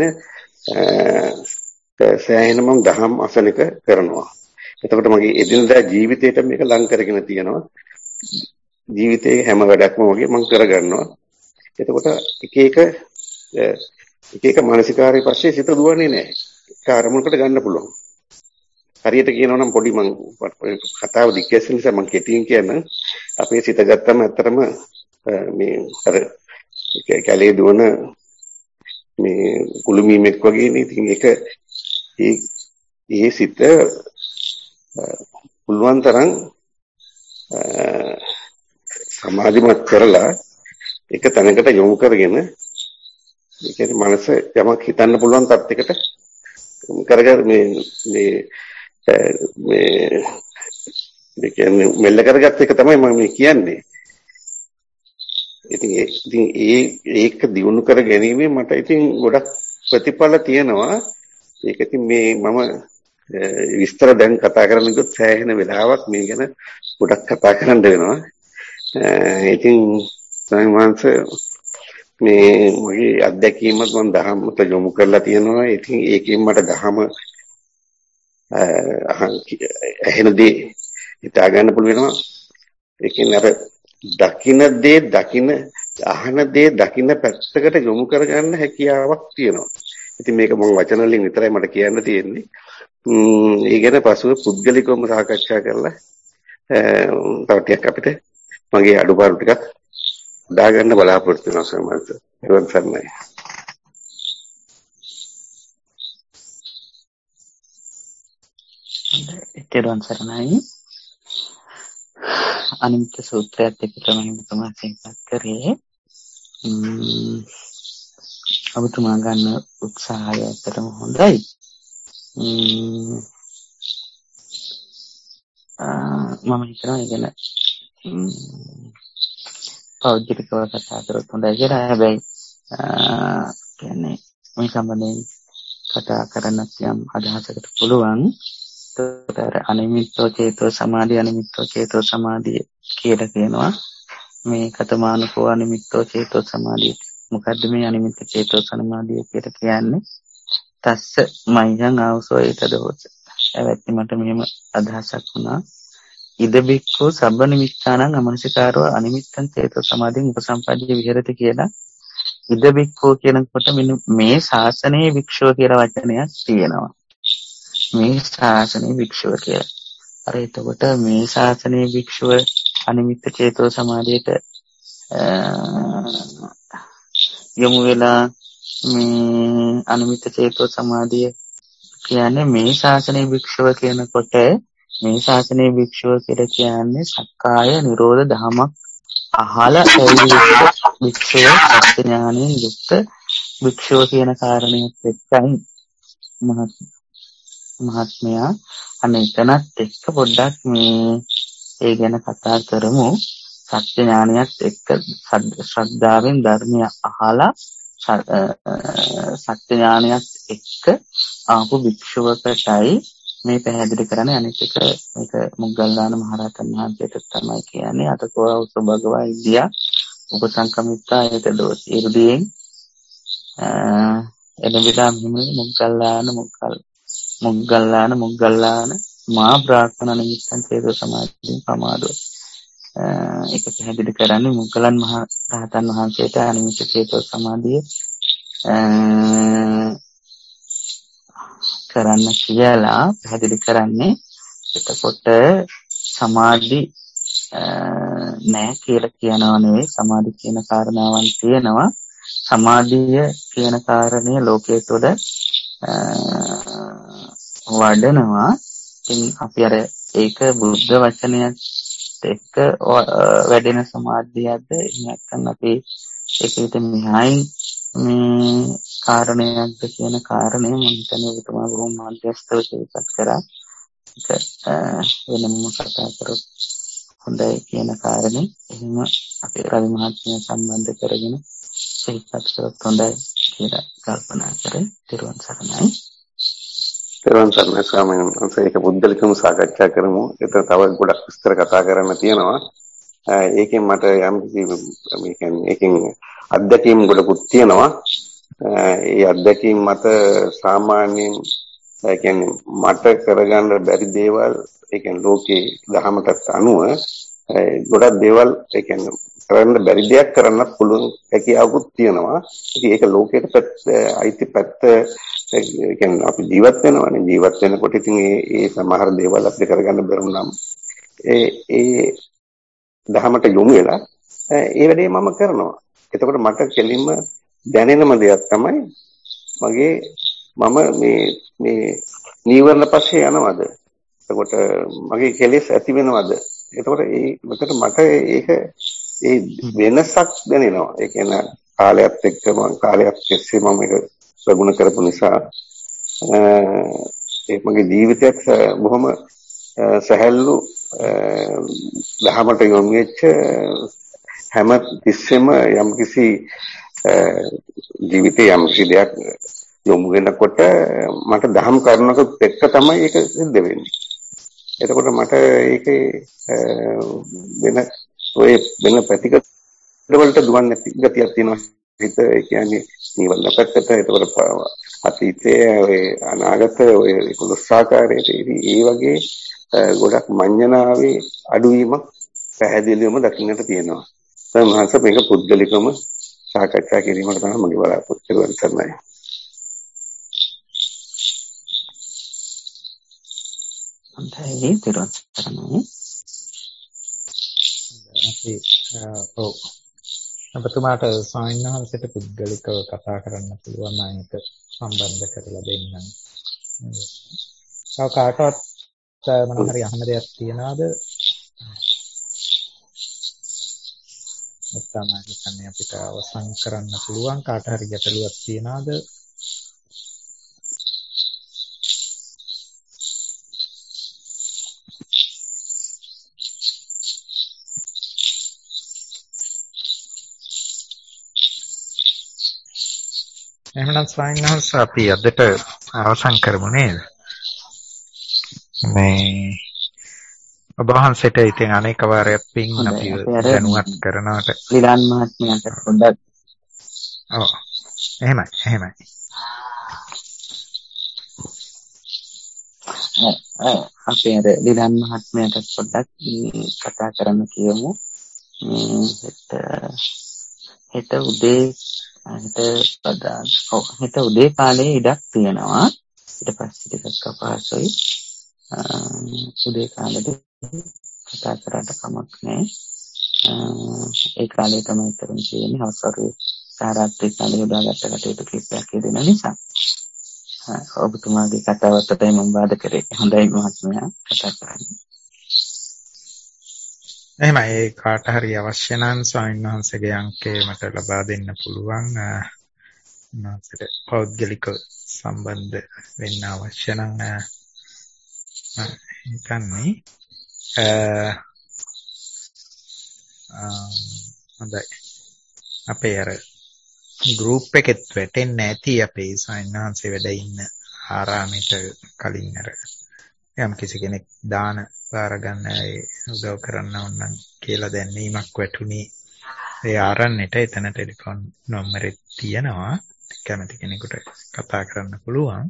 සෑහෙන මම දහම් අසනක කරනවා. එතකොට මගේ එදිනදා ජීවිතේට මේක ලං කරගෙන තියෙනවා. ජීවිතේ හැම වැඩක්ම වගේ මම කරගන්නවා. එතකොට එක එක එක එක මානසිකාරයේ පස්සේ සිත දුවන්නේ නැහැ. ඒක අරමුණකට ගන්න පුළුවන්. හරියට කියනවා නම් පොඩි මම කතාව දික්කැස් නිසා මම කෙටියෙන් කියන්න. අපේ සිත ගත්තම ඇත්තටම මේ අර කැලේ දුවන මේ කුළුමීමෙක් වගේ නේ. ඉතින් ඒක ඒ ඒ සිත පුළුවන් තරම් සමාධිමත් කරලා එක තැනකට යොමු කරගෙන ඒ කියන්නේ මනස යමක් හිතන්න පුළුවන් තත්යකට කරගන්න මේ මේ මේ මේ කියන්නේ මෙල්ල කරගත්ත එක තමයි මම කියන්නේ. ඉතින් ඒ ඉතින් ඒ ඒක දිනු කර ගැනීමෙන් මට ඉතින් ගොඩක් ප්‍රතිඵල තියෙනවා. ඒක ඉතින් මේ මම විස්තර දැන් කතා කරන්න ගියොත් සෑහෙන වෙලාවක් මේ ගැන ගොඩක් කතා කරන්න වෙනවා. ඉතින් සමහරවිට මේ මගේ අත්දැකීමත් මම දහමට යොමු කරලා තියෙනවා. ඉතින් ඒකෙන් මට දහම එහෙනදී හිතා ගන්න පුළුවන් වෙනවා. ඒකෙන් අර දකින්න දේ දකින්න අහන දේ දකින්න පැත්තකට යොමු කරගන්න හැකියාවක් තියෙනවා. ඉතින් මේක මම වචන වලින් විතරයි මට කියන්න තියෙන්නේ. ම්ම් ඒ ගැන පසුව පුද්ගලිකවම සාකච්ඡා කරලා තව ටිකක් අපිට මගේ අඩුපාඩු ටිකක් දාගන්න බලාපොරොත්තු වෙනවා සමහරවිට. ඒවත් සම්මයි. ඊටවන් සරණයි. අනිමිත්ත සූත්‍රයත් එක්ක තමයි මම සිහිපත් කරේ. ම්ම් ඔබතුමා ගන්න උත්සාහය ඇත්තටම හොඳයි. ම්ම් මම හිතනවා ඉගෙන පෞද්ගලිකව කතා කරත් හොඳයි කියලා. හැබැයි කියන්නේ මේ සම්බන්ධයෙන් කතා කරන්න යම් අදහසකට පුළුවන්. ඒතර අනිමිත්තෝ චේතෝ සමාධි අනිමිත්තෝ චේතෝ සමාධිය කියලා කියනවා. මේ කතමානුකෝ අනිමිත්තෝ චේතෝ සමාධිය. මොකද්ද මේ අනිමිත්ත චේතෝ සමාධිය කියලා කියන්නේ? තස්ස මයං ආවසෝ ඒතදෝච. එවැත්නි මට මෙහෙම අදහසක් වුණා. ඉද බික්ඛු සබ්බ නිමිත්තානං අමනසිකාරෝ අනිමිත්තං චේතෝ සමාධින් උපසම්පජ්ජ විහෙරති කියලා. ඉද බික්ඛු කියනකොට මේ ශාසනයේ වික්ෂුව කියලා වචනයක් තියෙනවා. මේ ශාසනයේ වික්ෂුව කියලා. අර එතකොට මේ ශාසනයේ වික්ෂුව අනිමිත්ත චේතෝ සමාධියට යොමු වෙලා මේ අනිමිත්ත චේතෝ සමාධිය කියන්නේ මේ ශාසනයේ වික්ෂුව කියනකොට මේ ශාසනයේ වික්ෂුව කියලා කියන්නේ සක්කාය නිරෝධ ධමයක් අහලා ඇවිල්ලා වික්ෂුව සත්‍ය ඥානයෙන් යුක්ත වික්ෂුව කියන කාරණේත් එක්කයි මහත්මයා අනේ එතනත් එක්ක පොඩ්ඩක් මේ ඒ ගැන කතා කරමු. සත්‍ය ඥානයත් එක්ක ශ්‍රද්ධාවෙන් ධර්මය අහලා සත්‍ය ඥානයත් එක්ක ආපු භික්ෂුවකටයි මේ පැහැදිලි කරන්නේ. අනිත් එක මේක මොග්ගල්ලාන මහරහතන් වහන්සේට තමයි කියන්නේ අතකෝ උස භගවා ඉදියා උපසංකමිත්තා ඒක දෝෂ ඉර්ධියෙන් එළඹිලා හිමි මොග්ගල්ලාන මොග්ගල් මොග්ගල්ලාන මොග්ගල්ලාන මා ප්‍රාර්ථනා නිමිත්තන් චේතෝ සමාධියෙන් පමාදෝ. ඒක පැහැදිලි කරන්නේ මොග්ගලන් මහ රහතන් වහන්සේට අනිමිත් චේතෝ සමාධිය කරන්න කියලා පැහැදිලි කරන්නේ. එතකොට සමාධි නෑ කියලා කියනවා නෙවෙයි, සමාධි කියන කාරණාවන් තියෙනවා. සමාධිය කියන කාරණය ලෝකයේ තුළ වඩනවා. ඉතින් අපි අර ඒක බුද්ධ වචනයත් එක්ක වැඩෙන සමාධියද නැත්නම් අපි ඒක හිතේ මෙහායින් මේ කාරණයක්ද කියන කාරණය මම හිතන්නේ ඔබතුමා බොහොම මධ්‍යස්ථව ඉවත් කරා. ඒක වෙනම කතා කරොත් හොඳයි කියන කාරණේ එහෙම අපේ රවි මහත්මයා සම්බන්ධ කරගෙන ඉවත් කරොත් හොඳයි කියලා කල්පනා කරේ. ත්‍රිවන් සරණයි. ත්‍රිවන් සරණයි ස්වාමීන් වහන්සේ. ඒක බුද්ධලිකම සාකච්ඡා කරමු. ඒක තව ගොඩක් විස්තර කතා කරන්න තියෙනවා. ඒකෙන් මට යම් කිසි මේ කියන්නේ ඒකෙන් අත්දැකීම් ගොඩකුත් තියෙනවා. ඒ අත්දැකීම් මත සාමාන්‍යයෙන් ඒ කියන්නේ මට කරගන්න බැරි දේවල් ඒ කියන්නේ ලෝකේ දහමටත් අනුව ගොඩක් දේවල් ඒ කියන්නේ කරන්න බැරි දෙයක් කරන්න පුළුවන් හැකියාවකුත් තියෙනවා. ඉතින් ඒක ලෝකයට අයිති පැත්ත ඒ කියන්නේ අපි ජීවත් වෙනවානේ. ජීවත් වෙනකොට ඉතින් ඒ ඒ සමහර දේවල් අපිට කරගන්න බැරුණාම ඒ ඒ දහමට යොමු වෙලා ඒ වැඩේ මම කරනවා. එතකොට මට කෙලින්ම දැනෙනම දෙයක් තමයි මගේ මම මේ මේ නීවරණ පස්සේ යනවද? එතකොට මගේ කෙලෙස් ඇති වෙනවද? එතකොට ඒ මෙතන මට ඒක ඒ වෙනසක් දැනෙනවා. ඒ කියන්නේ කාලයත් එක්ක මම කාලයක් තිස්සේ මම මේක ප්‍රගුණ කරපු නිසා ඒ මගේ ජීවිතයක් බොහොම සැහැල්ලු දහමට යොමු වෙච්ච හැම තිස්සෙම යම්කිසි ජීවිතේ යම්කිසි දෙයක් යොමු වෙනකොට මට දහම් කරුණකට එක්ක තමයි ඒක සිද්ධ වෙන්නේ. එතකොට මට ඒකේ වෙන ඔය වෙන පැතිකඩ වලට දුවන්නේ නැති ගතියක් තියෙනවා. හිත ඒ කියන්නේ නිවන පැත්තට. එතකොට අතීතයේ ඔය අනාගත ඔය කුලසාකාරයේ ඒ වගේ ගොඩක් මඤ්ඤණාවේ අඩුවීමක් පැහැදිලිවම දකින්නට තියෙනවා. දැන් මහස මේක පුද්ගලිකම සාකච්ඡා කිරීමකට තමයි මගේ බලාපොරොත්තු වෙන්නේ. හොඳයි ත්‍රිවන් සරණයි. ඔව්. අපතුමාට ස්වාමීන් වහන්සේට පුද්ගලිකව කතා කරන්න පුළුවන් නම් ඒක සම්බන්ධ කරලා දෙන්නම්. තව කාටවත් මොන හරි අහන්න දෙයක් තියනවාද? නැත්නම් අනිත් අපිට අවසන් කරන්න පුළුවන් කාට හරි ගැටලුවක් තියනවාද? එහෙනම් ස්වාමීන් වහන්සේ අපි අදට අවසන් කරමු නේද? මේ ඔබ වහන්සේට ඉතින් අනේක වාරයක් පින් අපි දැනුවත් කරනවට ලිලාන් මහත්මයාට පොඩ්ඩක් ඔව් එහෙමයි එහෙමයි අපි අර ලිලාන් මහත්මයාට පොඩ්ඩක් කතා කරන්න කියමු. හෙට හෙට උදේ හෙට පදා ඔව් හෙට උදේ කාලේ ඉඩක් තියෙනවා. ඊට පස්සේ ටිකක් අපහසුයි. උදේ කාලේ කතා කරාට කමක් නැහැ. ඒ කාලේ තමයි තරම් තියෙන්නේ. හවසරුවේ සාරාත්‍රි කාලේ යොදාගත්ත කටයුතු කිහිපයක් දෙන නිසා. ඔබතුමාගේ කතාවත් තමයි මම වාද කරේ. හොඳයි මහත්මයා කතා කරන්නේ. එහෙමයි. ඒ කාට හරි අවශ්‍ය නම් ස්වාමීන් වහන්සේගේ අංකය මට ලබා දෙන්න පුළුවන්. මාසෙට පෞද්ගලික සම්බන්ධ වෙන්න අවශ්‍ය නම් හිතන්නේ හොඳයි. අපේ අර ගෲප් එකෙත් වැටෙන්නේ නැති අපේ සයන්හන්සේ වැඩ ඉන්න ආරාමෙට කලින් අර යම් කිසි කෙනෙක් දාන බාර ගන්න ඒ උදව් කරන්න ඕන නම් කියලා දැනීමක් වැටුනේ ඒ ආරණ්‍යට. එතන ටෙලිෆෝන් නම්බරේ තියෙනවා. කැමති කෙනෙකුට කතා කරන්න පුළුවන්.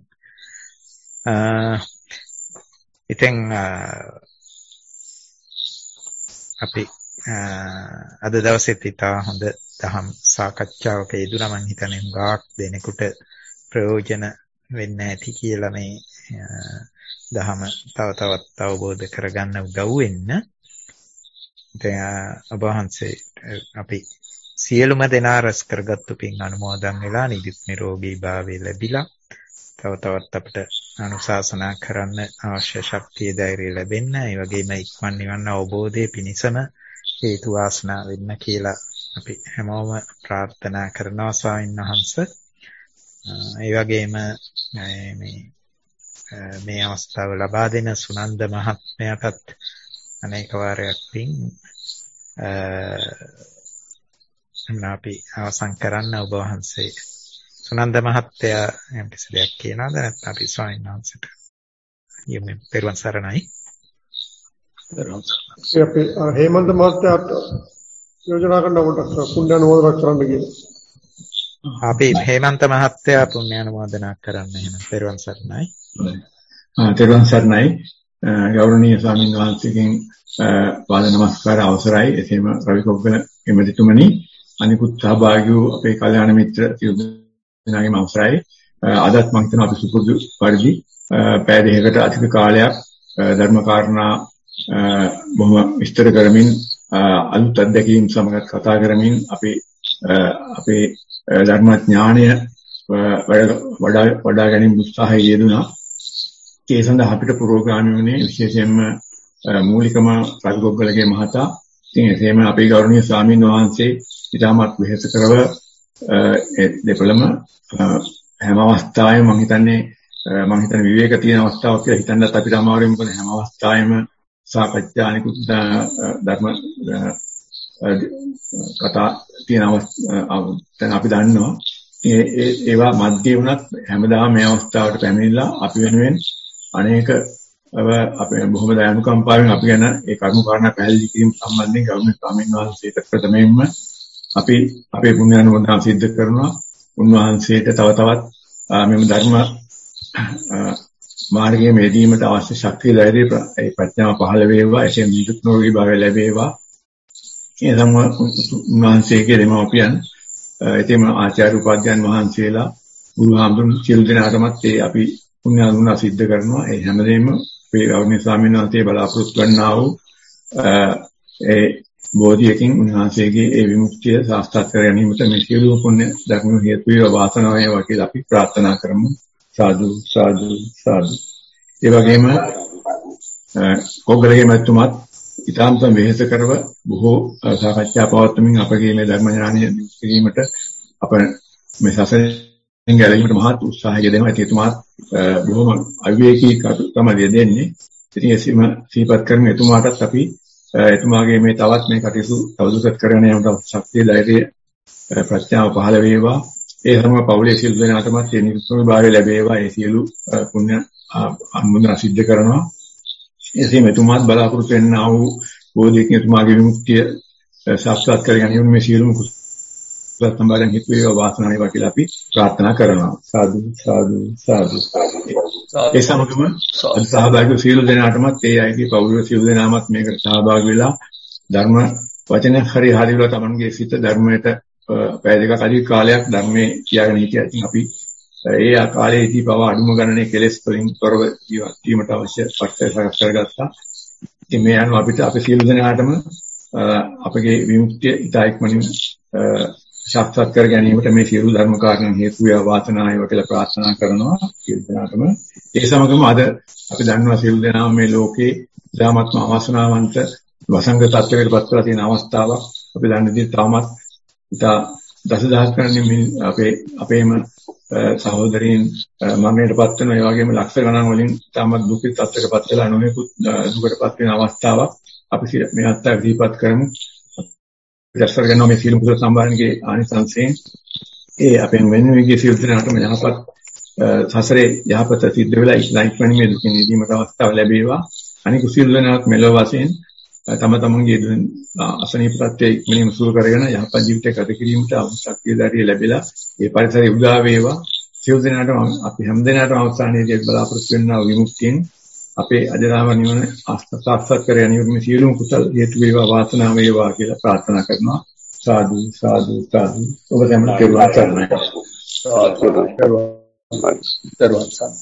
ඉතින් අපි අද දවසේත් ඉතා හොඳ දහම් සාකච්ඡාවක යෙදුණා. මම හිතන්නේ හුඟක් දෙනෙකුට ප්‍රයෝජන වෙන්න ඇති කියලා මේ දහම තව තවත් අවබෝධ කරගන්න උදව් වෙන්න. ඉතින් ඔබ වහන්සේ අපි සියලුම දෙනා රැස් කරගත්තු පින් අනුමෝදන් වෙලා නිදුක් නිරෝගී භාවය ලැබිලා තව තවත් අපිට අනුශාසනා කරන්න අවශ්‍ය ශක්තිය ධෛර්යය ලැබෙන්න, ඒ වගේම ඉක්මන් නිවන අවබෝධයේ පිණසම හේතු වාසනා වෙන්න කියලා අපි හැමෝම ප්‍රාර්ථනා කරනවා ස්වාමීන් වහන්සේ. ඒ වගේම මේ මේ අවස්ථාව ලබා දෙන සුනන්ද මහත්මයාටත් අනේක වාරයක් පින් අපි අවසන් කරන්න. ඔබ වහන්සේ සුනන්ද මහත්තයා යම් කිසි දෙයක් කියනවාද? නැත්නම් අපි ස්වාමීන් වහන්සේට යමු. පෙරවන් සරණයි. අපි හේමන්ත මහත්තයාට යෝජනා කරනකොට පුණ්‍යානුමෝදනා කරන්න කියලා. අපි හේමන්ත මහත්තයා පුණ්‍යානුමෝදනා කරන්න එහෙනම්. පෙරවන් සරණයි. ආ පෙරවන් සරණයි. ගෞරවනීය ස්වාමීන් වහන්සේගෙන් පාද නමස්කාර අවසරයි. එසේම රවි කොග්ගල එමෙතිතුමනි, අනිකුත් සහභාගී වූ අපේ කල්යාණ මිත්‍ර සියලු දෙනාගේම අවසරයි. අදත් මම හිතනවා අපි සුපුරුදු පරිදි පැය දෙකකට අධික කාලයක් ධර්ම කාරණා බොහොම විස්තර කරමින් අලුත් අත්දැකීම් සමග කතා කරමින් අපි අපේ ධර්ම ඥානය වඩා වඩා ගැනීම උත්සාහය යෙදුණා. ඒ සඳහා අපිට පුරෝගාමී වුණේ විශේෂයෙන්ම මූලිකම රවිගොග්ගලගේ මහතා. ඉතින් එසේම අපේ ගෞරවනීය ස්වාමීන් වහන්සේ ඉතාමත් වෙහෙස කරව දෙපළම හැම අවස්ථාවෙම මම හිතන්නේ මම හිතන්නේ විවේක තියෙන අවස්ථාවක් කියලා හිතන්නත් අපිට අමාරුයි. මොකද හැම අවස්ථාවෙම සාකච්ඡා අනිකුත් ධර්ම කතා තියෙන අවස්ථා අපි දන්නවා. ඒ ඒවා මැදේ වුණත් හැමදාම මේ අවස්ථාවට පැමිණිලා අපි වෙනුවෙන් අනේක අපේ බොහොම දයානුකම්පාවෙන් අපි ගැන ඒ කරුණු කාරණා පැහැදිලි කිරීම සම්බන්ධයෙන් ගෞරවනීය ස්වාමීන් වහන්සේට ප්‍රථමයෙන්ම අපි අපේ පුණ්‍යානුමෝදනා සිද්ධ කරනවා. උන්වහන්සේට තව තවත් මෙම ධර්ම මාර්ගයේ මෙදීමට අවශ්‍ය ශක්තිය ධෛර්යය ප්‍රඥාව පහළ වේවා. එසේ නිදුක් නිරෝගී භාවය ලැබේවා. ඒ සම්ම උන්වහන්සේගේ දෙමව්පියන් එතෙම ආචාර්ය උපාධ්‍යයන් වහන්සේලා බුදුහාමුදුරුන් සියලු දෙනාටමත් ඒ අපි පුණ්‍යානුමෝදනා සිද්ධ කරනවා. ඒ හැමදේම අපේ ගෞරවනීය ස්වාමීන් වහන්සේ බලාපොරොත්තු වන්නා වූ ඒ බෝධියකින් උන්වහන්සේගේ ඒ විමුක්තිය සාක්ෂාත් කර ගැනීමට මේ සියලු පුණ්‍ය ධර්ම හේතු වේවා වාසනාව වේවා කියලා අපි ප්‍රාර්ථනා කරමු. සාදු සාදු සාදු. ඒ වගේම කොග්ගලගේ මැතිතුමත් ඉතාමත් වෙහෙස කරව බොහෝ සාකච්ඡා පවත්වමින් අපගේ මේ ධර්ම ඥානය දියුණු කිරීමට අප මේ සසරෙන් ගැලවීමට මහත් උත්සාහය දෙනවා. ඒ එතුමාත් බොහොම අවිවේකී කටයුතු දෙන්නේ. ඉතින් එසේම සිහිපත් කරන එතුමාටත් අපි එතුමාගේ මේ තවත් මේ කටයුතු තවදුරටත් කරගෙන යන්නට ශක්තිය ධෛර්යය ප්‍රඥාව පහළ වේවා. ඒ හැම පෞලේ සියලු දෙනාටම මේ නිරුත්තරී භාවය ලැබේවා. ඒ සියලු පුණ්‍ය අනුමෝදනා සිද්ධ කරනවා. එසේම එතුමාත් බලාපොරොත්තු වෙනා වූ බෝධියකින් එතුමාගේ විමුක්තිය සාක්ෂාත් කර ගැනීම මේ සියලුම කුසල සම්බන්ධයෙන් හිත වේවා වාසනාව වේවා කියලා අපි ප්‍රාර්ථනා කරනවා. සාදු සාදු සාදු. ඒ සමගම සහභාගී සියලු දෙනාටමත් ඒ අයගේ පෞද්ගලික සියලු දෙනාමත් මේකට සහභාගී වෙලා ධර්ම වචන හරි හරිවලා තමන්ගේ සිත ධර්මයට පැය දෙකක් අධික කාලයක් ධර්මයේ කියාගෙන හිටියා. ඉතින් අපි ඒ කාලයේදී පව අඩුම ගණනේ කෙලෙස් වලින් තොරව ජීවත් වීමට අවශ්‍ය පරිසර සකස් කරගත්තා. ඉතින් මේ අනුව අපිට අපේ සියලු දෙනාටම අපගේ විමුක්තිය ඉතා ඉක්මනින් සාක්ෂාත් කර ගැනීමට මේ සියලු ධර්ම කාරණා හේතු වේවා වාසනාව වේවා කියලා ප්‍රාර්ථනා කරනවා සියලු දෙනාටම. ඒ සමගම අද අපි දන්නවා සියලු දෙනාම මේ ලෝකේ ධාමත්ම අවසනාවන්ත වසංග තත්ත්වයකට පත් වෙලා තියෙන අවස්ථාවක්. අපි දන්නේ ඉතින් තාමත් ඉතා දසදහස් ගණන් අපේ අපේම සහෝදරීන් මරණයට පත් වෙනවා. ඒ වගේම ලක්ෂ ගණන් වලින් තාමත් දුකිත තත්ත්වයකට පත් වෙලා නොයෙකුත් දුකට පත් වෙන අවස්ථාවක්. අපි මේ අත්දැක දීපත් කරමු. දැස්සර ගන්නවා මේ සීල කුසල සම්භාරණයේ ආනිසංසයෙන් ඒ අපෙන් වෙන විදිහේ සියලු දෙනාටම යහපත් සසරේ යහපත සිද්ධ වෙලා ඉස්ලාම් මේ දුකින් නිදීමට අවස්ථාව ලැබේවා. අනික සියලු දෙනාත් මෙලොව වශයෙන් තම තමන්ගේ අසනීප තත්ත්වයේ ඉක්මනින්ම සුව කරගෙන යහපත් ජීවිතයක් ගත කිරීමට අවශ්‍ය ධෛර්යය ලැබිලා ඒ පරිසරය උදා වේවා. සියලු දෙනාටම අපි හැම දෙනාටම අවසානයේදී බලාපොරොත්තු වෙනා විමුක්තියෙන් අපේ අජරාම නිවන ආස්වාද කර ගැනීම සියලුම කුසල හේතු වේවා වාසනාව වේවා කියලා ප්‍රාර්ථනා කරනවා. සාදු සාදු සාදු. ඔබ සැමට කෙරුවා කරන්නේ. සාදු. දරුවන් සන්න.